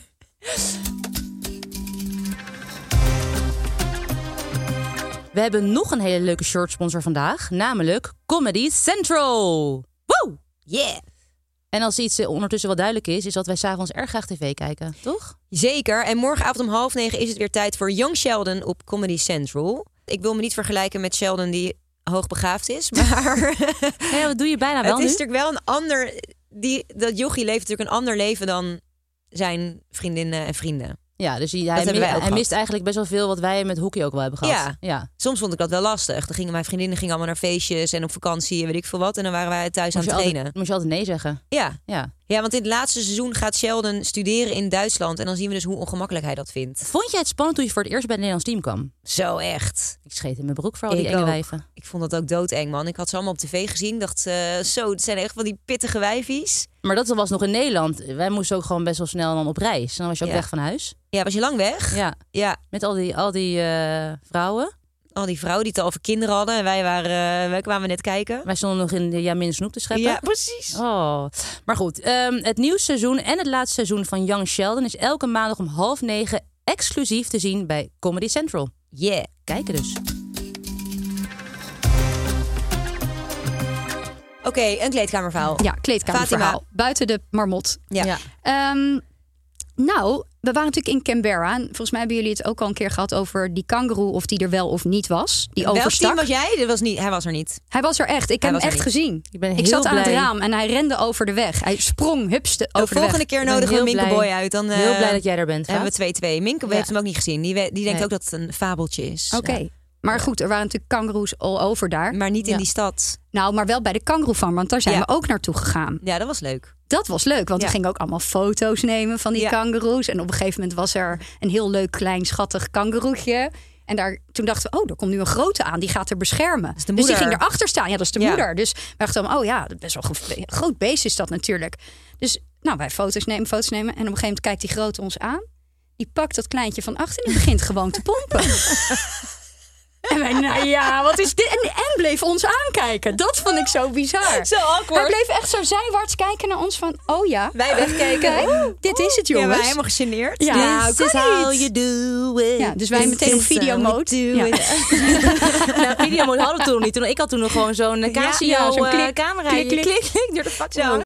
We hebben nog een hele leuke shirt sponsor vandaag. Namelijk Comedy Central. Woe! Yeah. En als iets eh, ondertussen wel duidelijk is, is dat wij s'avonds erg graag tv kijken, toch? Zeker. En morgenavond om half negen is het weer tijd voor Young Sheldon op Comedy Central. Ik wil me niet vergelijken met Sheldon die hoogbegaafd is. Maar Ja, wat doe je bijna wel het is nu? natuurlijk wel een ander... Die, dat jochie leeft natuurlijk een ander leven dan zijn vriendinnen en vrienden. Ja, dus hij, hij, hebben mi- wij ook hij gehad. mist eigenlijk best wel veel wat wij met hockey ook wel hebben gehad. Ja. ja. Soms vond ik dat wel lastig. Dan gingen mijn vriendinnen gingen allemaal naar feestjes en op vakantie en weet ik veel wat. En dan waren wij thuis Moest aan je, het altijd, trainen. moest je altijd nee zeggen. Ja. Ja. ja, want in het laatste seizoen gaat Sheldon studeren in Duitsland. En dan zien we dus hoe ongemakkelijk hij dat vindt. Vond jij het spannend toen je voor het eerst bij het Nederlands team kwam? Zo echt. Ik scheet in mijn broek voor al die Ik enge ook. wijven. Ik vond dat ook doodeng, man. Ik had ze allemaal op tv gezien. Dacht, eh, zo, het zijn echt wel die pittige wijfies. Maar dat was nog in Nederland. Wij moesten ook gewoon best wel snel dan op reis. En dan was je ook Ja. weg van huis. Ja, was je lang weg? Ja, Ja, met al die, al die eh, vrouwen. al die vrouwen die het al over kinderen hadden. En wij, waren, eh, wij kwamen net kijken. Wij stonden nog in de ja, min snoep te scheppen. Ja, precies. Oh. Maar goed, ehm, het nieuwsseizoen en het laatste seizoen van Young Sheldon is elke maandag om half negen exclusief te zien bij Comedy Central. Yeah. Kijken dus. Oké, een kleedkamerverhaal. Ja, kleedkamerverhaal. Fatima. Buiten de marmot. Ja. Ja. Ehm, nou, we waren natuurlijk in Canberra. En volgens mij hebben jullie het ook al een keer gehad over die kangoeroe, of die er wel of niet was. Die Welk team overstak. was jij? Dat was niet, hij was er niet. Hij was er echt. Ik Hij heb hem was echt er niet. gezien. Ik ben Ik heel zat aan het blij. raam en hij rende over de weg. Hij sprong, hupste, De over de volgende weg. keer Ik ben nodigen we heel Minke blij. Boy uit. Dan Heel eh, blij dat jij er bent. hebben we Vaat. twee twee. Minke Ja. heeft hem ook niet gezien. Die, we- die denkt Nee. ook dat het een fabeltje is. Oké. Ja. Maar goed, er waren natuurlijk kangoeroes all over daar. Maar niet in Ja. die stad. Nou, maar wel bij de kangoeroefarm, want daar zijn Ja. we ook naartoe gegaan. Ja, dat was leuk. Dat was leuk, want Ja. we gingen ook allemaal foto's nemen van die Ja. kangoeroes. En op een gegeven moment was er een heel leuk, klein, schattig kangoeroetje. En daar, toen dachten we, oh, er komt nu een grote aan, die gaat er beschermen. is de dus die moeder. ging erachter staan. Ja, dat is de Ja. moeder. Dus wij dachten, oh ja, best wel een groot beest is dat natuurlijk. Dus nou, wij foto's nemen, foto's nemen. En op een gegeven moment kijkt die grote ons aan. Die pakt dat kleintje van achter en die begint gewoon te pompen. En wij, nou ja, wat is dit? En, en bleef ons aankijken. Dat vond ik zo bizar. Zo awkward. Hij bleef echt zo zijwaarts kijken naar ons van, oh ja. Wij wegkeken. Kijk, dit is het, Ja, jongens. wij helemaal gegeneerd. Ja, Nou, This kan is how niet. you do it. Ja, dus wij meteen op videomode. Ja. Ja, videomode hadden we toen nog niet. Toen, ik had toen nog gewoon zo'n Casio ja, zo'n eh, klik, camera. klik, klik. klik, klik door de fax. Zo.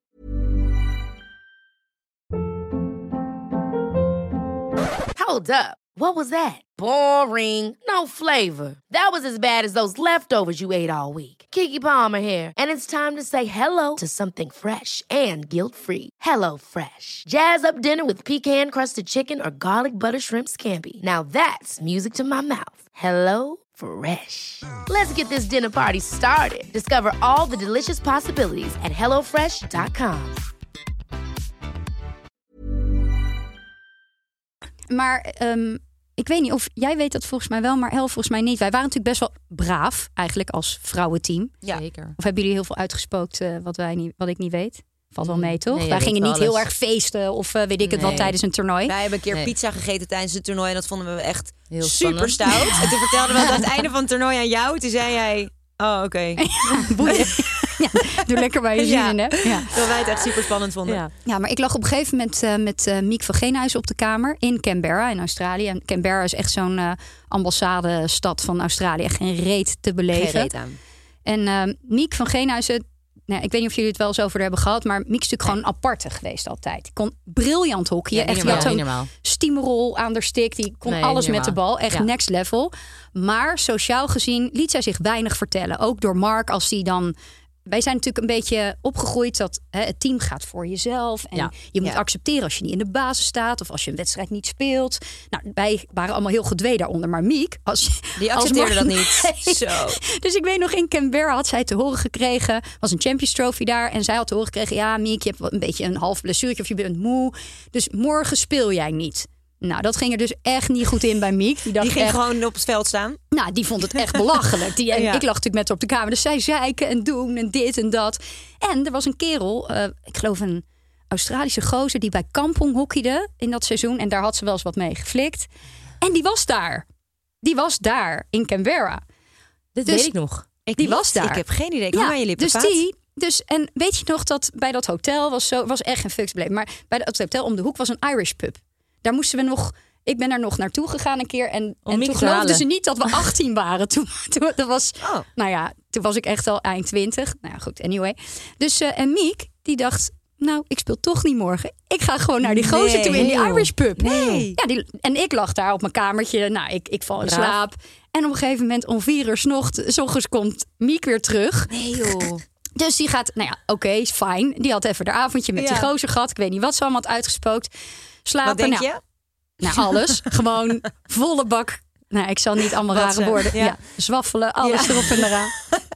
Hold up. What was that? Boring. No flavor. That was as bad as those leftovers you ate all week. Keke Palmer here, and it's time to say hello to something fresh and guilt-free. Hello Fresh. Jazz up dinner with pecan-crusted chicken or garlic butter shrimp scampi. Now that's music to my mouth. Hello Fresh. Let's get this dinner party started. Discover all the delicious possibilities at hello fresh dot com. Maar um, ik weet niet of jij weet dat volgens mij wel, maar El volgens mij niet. Wij waren natuurlijk best wel braaf eigenlijk als vrouwenteam. Ja. Zeker. Of hebben jullie heel veel uitgespookt uh, wat, wij niet, wat ik niet weet? Valt wel mee, toch? Nee, wij jij gingen weet niet wel heel alles. erg feesten of uh, weet ik het Nee. wat tijdens een toernooi. Wij hebben een keer Nee. pizza gegeten tijdens het toernooi. En dat vonden we echt Heel super spannend. stout. En toen vertelden we aan het einde van het toernooi aan jou. Toen zei jij, oh oké. Boeien. Ja, doe lekker waar je zin Ja. in hebt. Ja. Terwijl wij het echt super spannend vonden. Ja. Ja, maar ik lag op een gegeven moment uh, met uh, Miek van Geenhuizen op de kamer in Canberra in Australië. En Canberra is echt zo'n uh, ambassade-stad van Australië. Echt geen reet te beleven. Geen reet aan. En uh, Miek van Geenhuizen, nou, ik weet niet of jullie het wel eens over hebben gehad, maar Miek is natuurlijk gewoon een aparte geweest altijd. Die kon briljant hockeyen. Ja, niet echt, die had normaal, niet zo'n normaal. stiemerol aan de stick. Die kon Nee, alles niet met de normaal. bal. Echt Ja. next level. Maar sociaal gezien liet zij zich weinig vertellen. Ook door Mark als die dan... Wij zijn natuurlijk een beetje opgegroeid dat hè, het team gaat voor jezelf. En Ja. je moet Ja. accepteren als je niet in de basis staat. Of als je een wedstrijd niet speelt. Nou, wij waren allemaal heel gedwee daaronder. Maar Miek, als je, Die als accepteerde dat Mark- niet. Nee. Zo. Dus ik weet nog, in Canberra had zij te horen gekregen. Was een Champions Trophy daar. En zij had te horen gekregen. Ja, Miek, je hebt wel een beetje een half blessuretje. Of je bent moe. Dus morgen speel jij niet. Nou, dat ging er dus echt niet goed in bij Miek. Die dacht Die ging echt, gewoon op het veld staan. nou, die vond het echt belachelijk. Die, en Ja. ik lag natuurlijk met haar op de kamer. Dus zij zeiken en doen en dit en dat. En er was een kerel, uh, ik geloof een Australische gozer... die bij Kampong hockeyde in dat seizoen. En daar had ze wel eens wat mee geflikt. En die was daar. Die was daar in Canberra. Dit Dus- weet ik nog. Ik Die niet. was daar. Ik heb geen idee. Ik hou aan je lippen, dus Paat. die... Dus, en weet je nog dat bij dat hotel was zo was echt geen fucks bleef. Maar bij dat hotel om de hoek was een Irish pub. Daar moesten we nog... Ik ben daar nog naartoe gegaan een keer. En, Om en Miek toen te geloofden halen. ze niet dat we achttien waren. Toen, toen, dat was, Oh. nou ja, toen was ik echt al eind twintig. Nou ja, goed, anyway. Dus, uh, en Miek, die dacht... Nou, ik speel toch niet morgen. Ik ga gewoon naar die gozer Nee. toe in die Irish pub. Nee. Ja, die, en ik lag daar op mijn kamertje. Nou, ik, ik val in Braaf. slaap. En op een gegeven moment om vier uur 's nocht- 's ochtends komt Miek weer terug. Nee joh. Dus die gaat, nou ja, oké, is fijn. Die had even haar avondje met Ja. die gozer gehad. Ik weet niet wat ze allemaal had uitgespookt. Slapen, Wat denk nou, je? nou, alles. Gewoon volle bak. Nou, ik zal niet allemaal Wat rare ze- woorden. Ja. ja. zwaffelen, alles Ja. erop en eraan.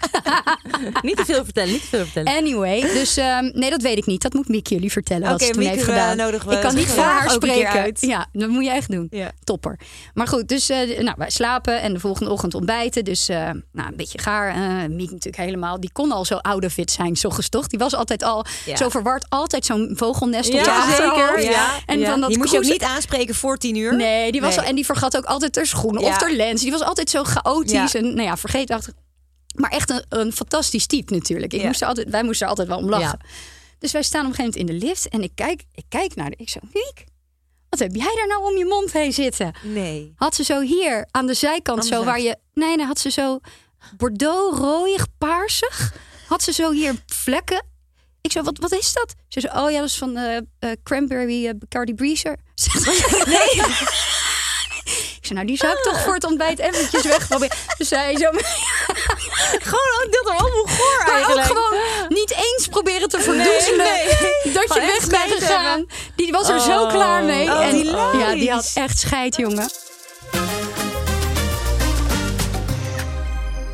Niet te veel vertellen, niet te veel vertellen. Anyway, dus um, nee, dat weet ik niet. Dat moet Miek jullie vertellen wat Oké, ze toen Miek, heeft we gedaan. nodigen we ik kan niet ze voor haar graag ook een keer spreken. uit. Ja, dat moet je echt doen. Ja. Topper. Maar goed, dus uh, nou, wij slapen en de volgende ochtend ontbijten. Dus uh, nou, een beetje gaar. Uh, Miek natuurlijk helemaal. Die kon al zo ouderwit zijn, 's ochtends toch? Die was altijd al Ja. zo verward. Altijd zo'n vogelnest op Ja, de achterhoofd. zeker. Ja. En Ja. van dat die moest je ook kroes- niet aanspreken voor tien uur. Nee, die was Nee. Al, en die vergat ook altijd haar schoenen Ja. of haar lens. Die was altijd zo chaotisch Ja. en nou ja, vergeetachtig. Maar echt een, een fantastisch type natuurlijk. Ik Ja. moest er altijd, wij moesten er altijd wel om lachen. Dus wij staan op een gegeven moment in de lift en ik kijk, ik kijk naar de. Ik zo, Miek, wat heb jij daar nou om je mond heen zitten? Nee. Had ze zo hier aan de zijkant, Aan de zo waar zijkant. je. Nee, dan had ze zo bordeaux, rooiig, paarsig. Had ze zo hier vlekken. Ik zo, wat, wat is dat? Ze zei, oh ja, dat is van uh, uh, Cranberry uh, Bacardi Breezer. Nee. Ik zei, nou, die zou ik toch voor het ontbijt eventjes wegproberen. Dus zij zo... Gewoon ook dat er allemaal goor Maar ook eigenlijk. gewoon niet eens proberen te verdoezelen nee. dat je Gewoon weg echt bent scheid gegaan. hebben. Die was er zo klaar mee. Oh, en, hilarisch. ja, die had echt scheid, jongen.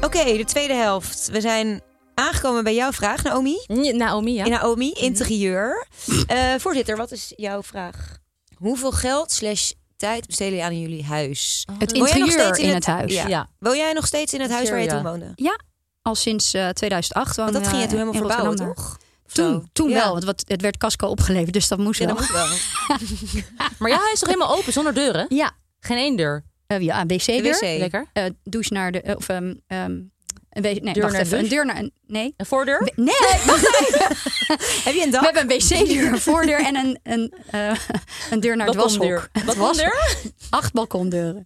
Oké, de tweede helft. We zijn aangekomen bij jouw vraag, Naomi. Ja, Naomi, ja. In Naomi, interieur. Uh, voorzitter, wat is jouw vraag? Hoeveel geld slash tijd besteden jullie aan jullie huis? Het Woon jij nog interieur steeds in het huis. Ja. Ja. Woon jij nog steeds in het huis waar je toen woonde? Ja, al sinds uh, tweeduizend acht. Want dat ging je toen helemaal verbouwen, toch? Toen, toen ja. wel, want wat, het werd Casco opgeleverd, dus dat moest ja, wel. Dat moet wel. Maar jouw huis is toch helemaal open, zonder deuren? Ja. Geen één deur? Uh, ja, een wc-deur. wc. Lekker. Uh, douche naar de... Uh, of, um, um, een wc, nee, deur wacht naar even. douche? Een deur naar... Een, nee. Een voordeur? We, nee, wacht even. Heb je een dak? We hebben een wc-deur, een voordeur en een, een, uh, een deur naar het washok. Het balkondeur? Acht balkondeuren.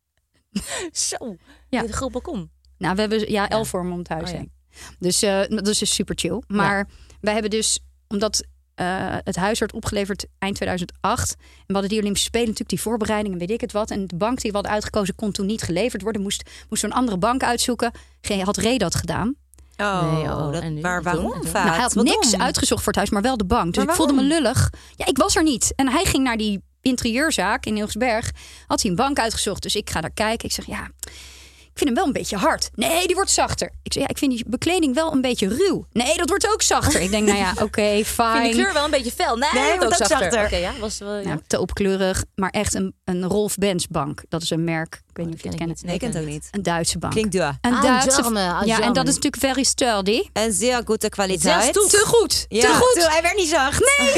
Zo. Ja. Een groot balkon. Nou, we hebben ja, elf vormen om het huis Oh, ja. heen. Dus uh, dat is dus super chill. Maar ja. wij hebben dus, omdat uh, het huis werd opgeleverd eind tweeduizend acht. En we hadden die Olympische Spelen natuurlijk, die voorbereiding en weet ik het wat. En de bank die we hadden uitgekozen kon toen niet geleverd worden. Moest, moest een andere bank uitzoeken. Geen, had Ray dat gedaan. Oh, nee, oh dat, en nu? maar waarom? Nou, Nou, hij had Wat niks dom. uitgezocht voor het huis, maar wel de bank. Dus Maar ik voelde me waarom? lullig. Ja, ik was er niet. En hij ging naar die interieurzaak in Hilgersberg. Had hij een bank uitgezocht. Dus ik ga daar kijken. Ik zeg, ja, ik vind hem wel een beetje hard. Nee, die wordt zachter. Ik zeg, ja, ik vind die bekleding wel een beetje ruw. Nee, dat wordt ook zachter. Ik denk, nou ja, oké, okay, Ik vind die fijn. kleur wel een beetje fel. Nee, Nee, dat wordt ook ook zachter. zachter. Oké, ja, was het wel, ja. Nou, taupkleurig, maar echt een, een Rolf Benz bank. Dat is een merk. Ik weet niet of je ken het ik kent. niet. Nee, ik ken het ook niet. Een Duitse bank. Klinkt duur. Een Ah, Duitse. German, ah, ja, en dat German. is natuurlijk very sturdy. En zeer goede kwaliteit. Zes Te goed. Ja, Te goed. te- hij werd niet zacht. Nee.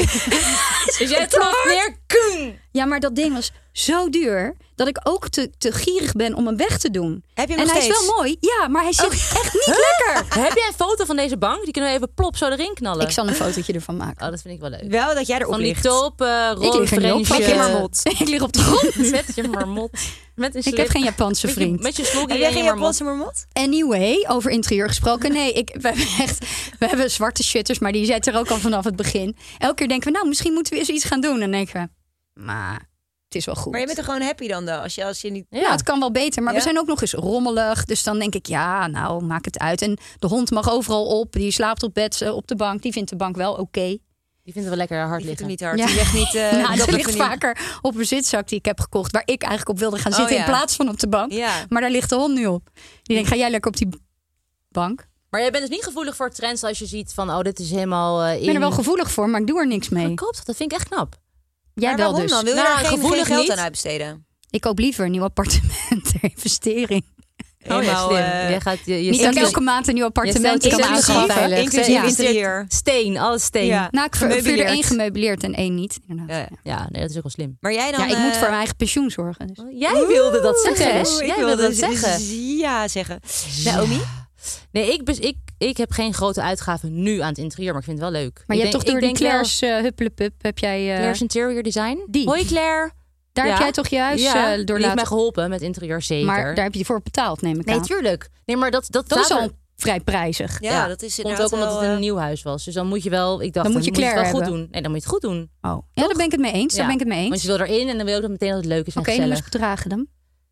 Dus jij trok meer Koen. Ja, maar dat ding was zo duur dat ik ook te, te gierig ben om hem weg te doen. Heb je hem en nog hij steeds? is wel mooi. Ja, maar hij zit echt niet lekker. Heb jij een foto van deze bank? Die kunnen we even plop zo erin knallen. Ik zal een fotootje ervan maken. Oh, dat vind ik wel leuk. Wel dat jij erop Van die ligt. top, uh, Ik lig er niet op. French, Met je eh, marmot. Ik lig op de grond. Met je marmot. Met een Ik heb geen Japanse met je, vriend. met je sloggy Heb jij en je geen marmot. Japanse marmot? Anyway, over interieur gesproken. Nee, ik, we, hebben echt, we hebben zwarte shutters, maar die zetten er ook al vanaf het begin. Elke keer denken we, nou, misschien moeten we eens iets gaan doen. En dan denken we, maar het is wel goed. Maar je bent er gewoon happy dan, dan als je, als je niet... Ja, het kan wel beter, maar Ja? we zijn ook nog eens rommelig. Dus dan denk ik, ja, nou, maak het uit. En de hond mag overal op. Die slaapt op bed, eh, op de bank. Die vindt de bank wel oké. Okay. Die vindt het wel lekker hard Die vindt hem liggen. niet hard. Die zegt niet... Uh, nou, dat ze ligt niet. vaker op een zitzak die ik heb gekocht. Waar ik eigenlijk op wilde gaan Oh, zitten ja. in plaats van op de bank. Ja. Maar daar ligt de hond nu op. Die denkt, ga jij lekker op die bank? Maar jij bent dus niet gevoelig voor trends als je ziet van... oh, dit is helemaal uh, in... Ik ben er wel gevoelig voor, maar ik doe er niks mee. Klopt, dat vind ik echt knap. Jij Maar wel waarom dus. dan? Wil je Nou, daar geen, geen gevoelig geld niet. aan uitbesteden? Ik koop liever een nieuw appartement ter investering. Oh ja, Eenmaal, slim. eh, Jij gaat, je, je Niet dat ik stelt- elke maand een nieuw appartement je kan stelt jezelf aanschaffen. veilig. Inclusief Ja. interieur. Steen, alles steen. Ja. Ja. Nou, ik ver- vuur er Gemeubileerd. één gemeubileerd en één niet. Inderdaad. Ja, ja. nee, dat is ook wel slim. Maar jij dan... Ja, ik moet eh, voor mijn eigen pensioen zorgen. Dus. Jij wilde dat zeggen. Oeh, Dus. ik Jij wilde wilde dat z- zeggen. z- Ja, zeggen. Naomi? Nee, ik, bes- ik, ik heb geen grote uitgaven nu aan het interieur, maar ik vind het wel leuk. Maar je ik hebt denk, toch door ik die denk wel- Claire's uh, Huppelepup, heb jij... uh, Claire's Interior Design? Die. Hoi Claire. daar Ja. heb jij toch je huis ja, uh, die door heeft mij laten... geholpen met interieur, zeker. Maar daar heb je voor betaald, neem ik Nee, aan. tuurlijk. Nee, maar dat, dat, Dat is staat al er- vrij prijzig. Ja, dat is komt inderdaad ook omdat wel, het een eh, nieuw huis was. Dus dan moet je wel, ik dacht, Dan moet je het Claire wel goed hebben. doen. Nee, dan moet je het goed doen. Oh. Ja, daar ben ik het mee eens. Daar Ja. ben ik het mee eens. Want je wil erin en dan wil je ook dat meteen dat het leuk is en Oké, dan gezellig. moet ik het dragen dan.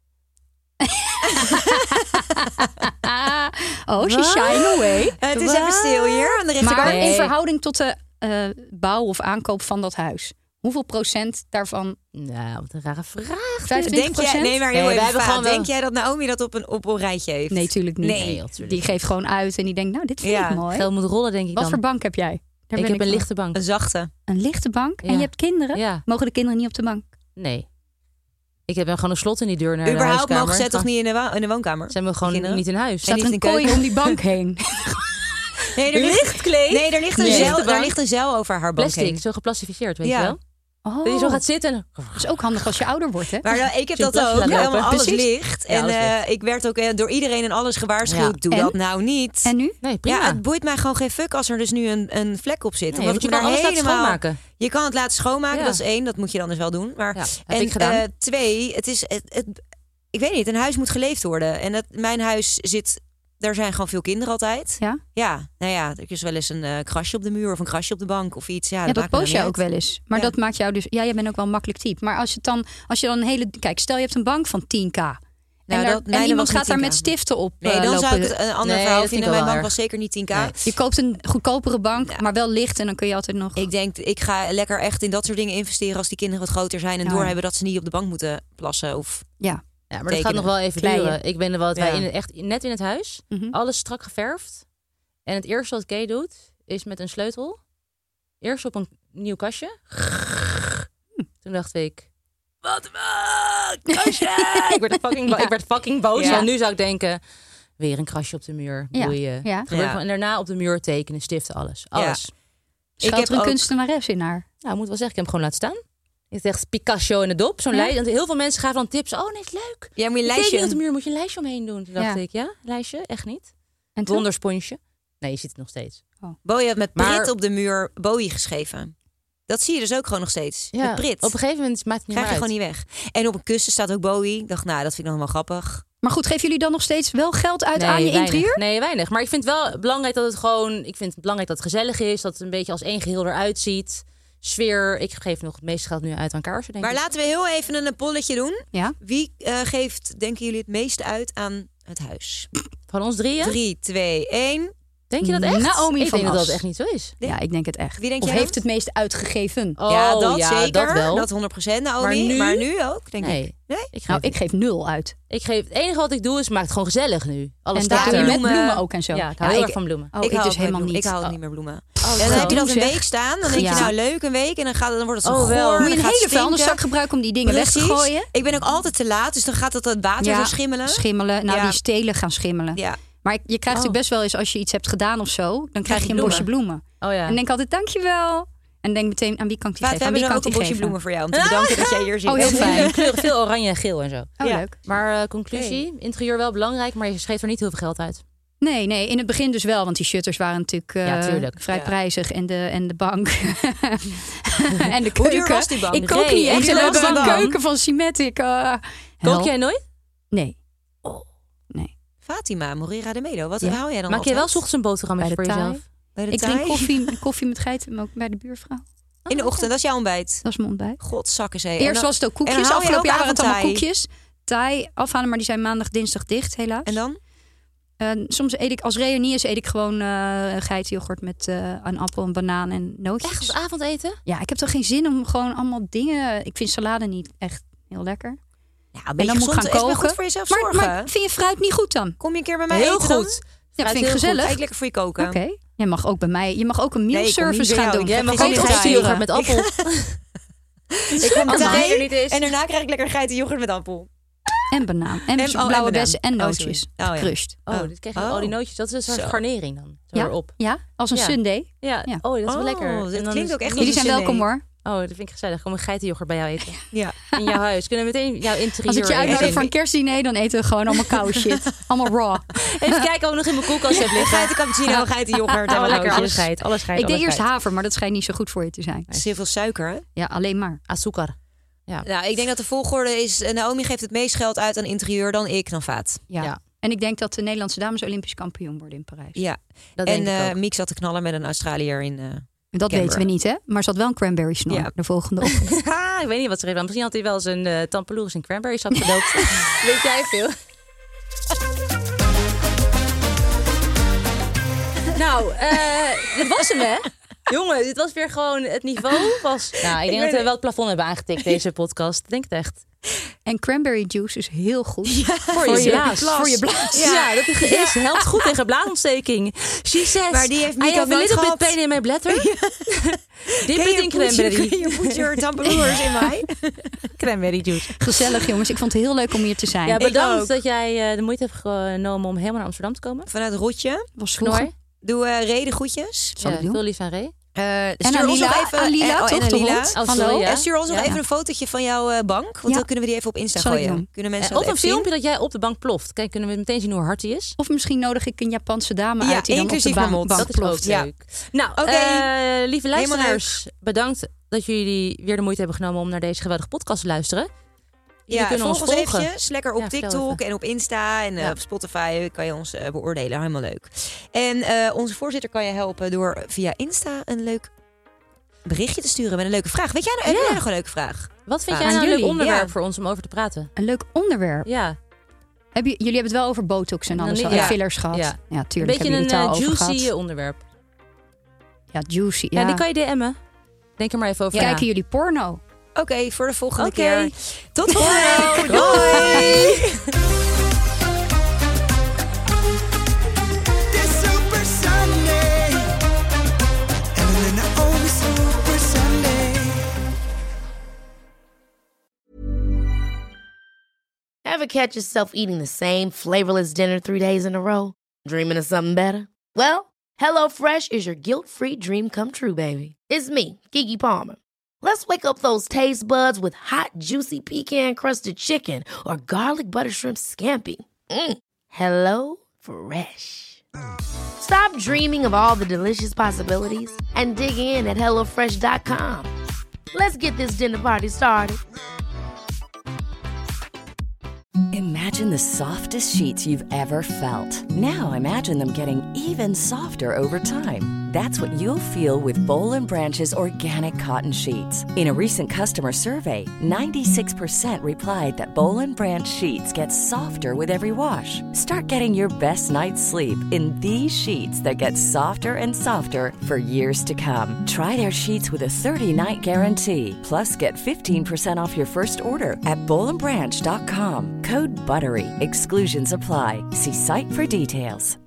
oh, she's shying away. Het is even stil hier aan de rechterkant. Maar Nee. in verhouding tot de uh, bouw of aankoop van dat huis. Hoeveel procent daarvan? Nou, wat een rare vraag. vijfentwintig Denk jij, nee, maar heel Nee, wij even hebben vaag. gewoon wel- Denk jij dat Naomi dat op een, op een rijtje heeft? Nee, tuurlijk niet. Nee. Nee, natuurlijk. Die geeft gewoon uit en die denkt, nou, dit vind Ja, ik mooi. Geld moet rollen, denk ik Wat dan. voor bank heb jij? Daar ik ben heb een wel- lichte bank. Een zachte. Een lichte bank? En Ja. je hebt kinderen? Ja, Mogen de kinderen niet op de bank? nee. Ik heb gewoon een slot in die deur naar de Überhaupt huiskamer. mogen ze toch niet in de, wa- in de woonkamer? Zijn we gewoon kinderen? niet in huis. Staat niet er in een de kooi keuken? om die bank heen? Nee, er ligt, Lichtkleed? nee, er ligt een, Nee. zeil, Lichte daar bank. ligt een zeil over haar bank Plastic, heen. zo geplastificeerd, weet Ja. je wel? Oh, Dat je zo gaat zitten en... dat is ook handig als je ouder wordt, hè? Maar uh, ik heb Zo'n dat plasje ook. laten Helemaal lopen. alles Precies. ligt. Ja, En alles eh, ligt. ik werd ook uh, door iedereen en alles gewaarschuwd. Ja. Doe En? dat nou niet. En nu? Nee, prima. Ja, het boeit mij gewoon geen fuck als er dus nu een, een vlek op zit. Nee, Omdat want je ik kan me daar alles laten helemaal... schoonmaken. Je kan het laten schoonmaken, Ja. dat is één. Dat moet je dan dus wel doen. Maar, Ja, heb en ik gedaan. eh, twee, het is... Het, het, ik weet niet, een huis moet geleefd worden. En het, mijn huis zit... Daar zijn gewoon veel kinderen altijd. Ja? Ja, nou ja, er is wel eens een uh, krasje op de muur of een krasje op de bank of iets. Ja, Ja, dat maakt me post dan jij niet ook uit. wel eens. Maar Ja. dat maakt jou dus... Ja, jij bent ook wel een makkelijk type. Maar als je, het dan, als je dan een hele... Kijk, stel je hebt een bank van tien k. En, Nou, daar- dat- en mijne iemand was gaat daar niet met tien k. stiften op Nee, uh, dan lopen. zou ik het een ander Nee, verhaal dat vind vinden. ik Mijn wel bank erg. was zeker niet tien k. Nee. Je koopt een goedkopere bank, Ja. maar wel licht. En dan kun je altijd nog... Ik denk, ik ga lekker echt in dat soort dingen investeren als die kinderen wat groter zijn en Ja. doorhebben dat ze niet op de bank moeten plassen. Of Ja. Ja, maar dat tekenen. gaat nog wel even Kleien. duren. Ik ben er wel dat Ja. wij in het, echt net in het huis, Mhm. alles strak geverfd. En het eerste wat Kay doet, is met een sleutel. Eerst op een nieuw kastje. Toen dacht ik, wat een kastje! ik, werd fucking bo- Ja. ik werd fucking boos. Ja. Want nu zou ik denken, weer een krasje op de muur. Ja. Boeien. Ja. Het gebeurt Ja. gewoon- En daarna op de muur tekenen, stiften, alles. Alles. Schuilt heb er een ook- kunstenares in haar? Nou, ik moet wel zeggen, ik heb hem gewoon laten staan. Ik dacht Picasso in de dop, zo'n Ja. lijst. Want heel veel mensen gaven dan tips. Oh nee, is leuk. Ja, moet je een Teken lijstje... op de muur moet je een lijstje omheen doen. Toen dacht Ja. ik, ja, lijstje? Echt niet. En toen? Wondersponsje. Nee, je ziet het nog steeds. Bowie had met Maar- Brit op de muur Bowie geschreven. Dat zie je dus ook gewoon nog steeds. Ja, Met Brit. op een gegeven moment maakt het niet Krijg je meer gewoon uit. niet weg. En op een kussen staat ook Bowie. Ik dacht, nou, dat vind ik nog wel grappig. Maar goed, geven jullie dan nog steeds wel geld uit Nee, aan je weinig. interieur? Nee, weinig. Maar ik vind wel belangrijk dat het gewoon... Ik vind het belangrijk dat het gezellig is. Dat het een beetje als één geheel eruit ziet. Sfeer. Ik geef nog het meeste geld nu uit aan kaarsen, denk Maar ik. laten we heel even een polletje doen. Ja. Wie uh, geeft, denken jullie, het meeste uit aan het huis? Van ons drieën? Drie, twee, één. Denk je dat echt? Naomi ik van denk dat As. dat echt niet zo is. Ja, ik denk het echt. Wie denk of jij heeft dan? het meest uitgegeven? Oh, ja, dat ja, zeker. dat wel. Dat honderd procent, Naomi. Maar nu? Maar nu ook, denk Nee. ik. Nee? Ik geef, Nou, ik geef nul uit. ik geef, het enige wat ik doe is, maak het gewoon gezellig nu. Alles En dat staat doe je er. met bloemen. bloemen ook en zo. Ja, ik hou Ja, heel ik- erg van bloemen. Oh, ik hou dus ook helemaal met bloemen. niet. Ik hou ook Oh. niet meer bloemen. Oh, En dan wel. heb je dat Hoe een zeg? week staan. Dan denk Ja. je, nou leuk, een week. En dan, gaat het, dan wordt het zo Oh, goor. wel. en Moet je dan een gaat hele het vuilniszak stinken. gebruiken om die dingen weg te Precies. gooien? Ik ben ook altijd te laat, dus dan gaat het, het water Ja, zo schimmelen. Schimmelen. Nou, Ja. die stelen gaan schimmelen. Ja. Maar je krijgt Oh. natuurlijk best wel eens, als je iets hebt gedaan of zo, dan krijg je een bloemen. bosje bloemen. Oh ja. En denk altijd, dankjewel. En denk meteen, aan wie kan ik die Vaat, we geven? Aan hebben wie er kan ook ik een die bosje geven? bloemen voor jou. Om te bedanken dat jij hier zit. Oh, heel fijn. Fijn. Kleuren, veel oranje en geel en zo. Oh, Ja. leuk. Maar uh, conclusie, interieur wel belangrijk, maar je schreef er niet heel veel geld uit. Nee, nee, in het begin dus wel, want die shutters waren natuurlijk eh, Ja, tuurlijk. vrij Ja. prijzig. En de, en de bank. en de keuken. Hoe duur was die bank? Ik kook Nee, niet hoe eens. duur We was hebben die een bank? keuken van Symmetric. eh, Kook hel. jij nooit? Nee. Oh. Fatima Morera de Medo. Wat Ja. hou jij dan Maak je wel altijd? 's ochtends een boterhammetje Bij voor de jezelf? Bij de Ik drink Thai? koffie, koffie met geiten, maar ook bij de buurvrouw. In de ochtend, dat is jouw ontbijt. Dat is mijn ontbijt. Godzakken zee. Eerst was het ook en koekjes. hou je Afgelopen ook jaar waren het allemaal avondthai? koekjes. Thai afhalen, maar die zijn maandag, dinsdag dicht, helaas. En dan? Uh, soms eet ik, als reunie is, eet ik gewoon uh, geitenyoghurt met uh, een appel, een banaan en nootjes. Echt als avondeten? Ja, ik heb toch geen zin om gewoon allemaal dingen... Ik vind salade niet echt heel lekker. Ja, een En beetje dan moet ik gezond gaan eten, maar koken. goed voor jezelf Maar, zorgen. maar vind je fruit niet goed dan? Kom je een keer bij mij Heel eten dan? goed. Ja, dat vind ik heel goed. gezellig. Ga ik lekker voor je koken. Oké. Okay. Jij mag ook bij mij. Je mag ook een Nee, ik kom mealservice niet bij gaan jou. doen. Jij mag Kan ook je niet het bij geitenyoghurt opsturen? met appel. Ik kom Als thai hij er niet is. en daarna krijg ik lekker geitenyoghurt met appel. En banaan. En, En- oh, en blauwe banaan. bessen en Oh, nootjes. sorry. Oh, ja. Crushed. Oh, dit krijg je Oh. al die nootjes. Dat is een soort Zo. garnering dan. Zo Ja? erop. Ja, als een Ja. sundae. Ja. Ja. Oh, dat is wel Oh, lekker. dit En dan klinkt is- ook echt Jullie als zijn een welkom sundae. hoor. Oh, dat vind ik gezellig. Kom een geitenyoghurt bij jou eten. Ja. In jouw huis. Kunnen we meteen jouw interieur Als ik je uitnodig even- voor een kerstdiner, dan eten we gewoon allemaal koude shit. Allemaal raw. Even kijken of we nog in mijn koelkast heb liggen. Geiten cappuccino, geitenyoghurt en Oh, wat lekker. Alles nootjes. geit. Alles geit. Ik deed alles eerst geit. haver, maar dat schijnt niet zo goed voor je te zijn. Het is heel veel suiker, hè? Ja, alleen maar. Azúcar. Ja. Nou, ik denk dat de volgorde is... eh, Naomi geeft het meest geld uit aan interieur dan ik, dan Vaat. Ja. Ja. En ik denk dat de Nederlandse dames Olympisch kampioen worden in Parijs. Ja. Dat En denk ik eh ook. Miek zat te knallen met een Australiër in... eh Dat Canberra. weten we niet, hè? Maar ze had wel een cranberry snor Ja. de volgende ochtend. Ah, ik weet niet wat ze heeft. Misschien had hij wel zijn uh, tampeloeris in cranberry sap gedoopt. Weet jij veel? Nou, uh, dit was hem, hè? Jongen, dit was weer gewoon het niveau. Was... Nou, ik denk dat we wel het plafond hebben aangetikt, deze podcast. Ik denk het echt. En cranberry juice is heel goed. Voor, je blaas. Voor je blaas. Ja, ja, dat is, helpt goed tegen blaasontsteking. She says, Maar die heeft I Miek ook have a nooit little bit gehad. pain in my bladder. Dip Can it you in put your- cranberry. can you put your tampeloers in mij? Cranberry juice. Gezellig, jongens. Ik vond het heel leuk om hier te zijn. Ja, Het bedankt ook. dat jij uh, de moeite hebt genomen om helemaal naar Amsterdam te komen. Vanuit Rotje. was vroeger. Knor. Doe uh, reden groetjes. Zal ik Ja, doen. veel lief aan Ray. Uh, En stuur aan ons Lila, nog even, aan Lila, en, oh, toch, en aan de Lila. hond? Oh, Hallo. sorry, ja. En stuur ons nog Ja. even een fotootje van jouw uh, bank. Want Ja. dan kunnen we die even op Insta Zal ik gooien. doen. Kunnen mensen Uh, dat of een even filmpje dat jij op de bank ploft. Kijk, kunnen we meteen zien hoe hard hij is? Of misschien nodig ik een Japanse dame Ja, uit die dan op de inclusief bank, Mamot. bank Dat is ook ploft. Ja. leuk. Nou, Oké. eh, lieve Helemaal luisteraars, bedankt dat jullie weer de moeite hebben genomen om naar deze geweldige podcast te luisteren. Jullie Ja, kunnen volg ons ons volgen. eventjes. Lekker op Ja, vertel TikTok even. en op Insta en uh, Ja. op Spotify kan je ons uh, beoordelen. Helemaal leuk. En uh, onze voorzitter kan je helpen door via Insta een leuk berichtje te sturen met een leuke vraag. Weet jij, nou, heb Ja. jij nog een leuke vraag? Wat vind Aan jij nou een leuk jullie, onderwerp ja. voor ons om over te praten? Een leuk onderwerp. Ja, Heb je, jullie hebben het wel over botox en Nou, alles niet- al, en ja. fillers gehad. Ja. Ja, een tuurlijk beetje hebben een jullie het eh, al over juicy gehad. onderwerp. Ja, juicy. Ja. Ja. die kan je D M'en. Denk er maar even over na. Kijken jullie porno? Oké, okay, voor de volgende okay. keer. Tot volgende week. Doei. Ever catch yourself eating the same flavorless dinner three days in a row? Dreaming of something better? Well, HelloFresh is your guilt-free dream come true, baby. It's me, Keke Palmer. Let's wake up those taste buds with hot, juicy pecan-crusted chicken or garlic butter shrimp scampi. Mm. Hello Fresh. Stop dreaming of all the delicious possibilities and dig in at hello fresh dot com. Let's get this dinner party started. Imagine the softest sheets you've ever felt. Now imagine them getting even softer over time. That's what you'll feel with Boll and Branch's organic cotton sheets. In a recent customer survey, ninety-six percent replied that Boll and Branch sheets get softer with every wash. Start getting your best night's sleep in these sheets that get softer and softer for years to come. Try their sheets with a thirty-night guarantee. Plus, get fifteen percent off your first order at boll and branch dot com. Code BUTTERY. Exclusions apply. See site for details.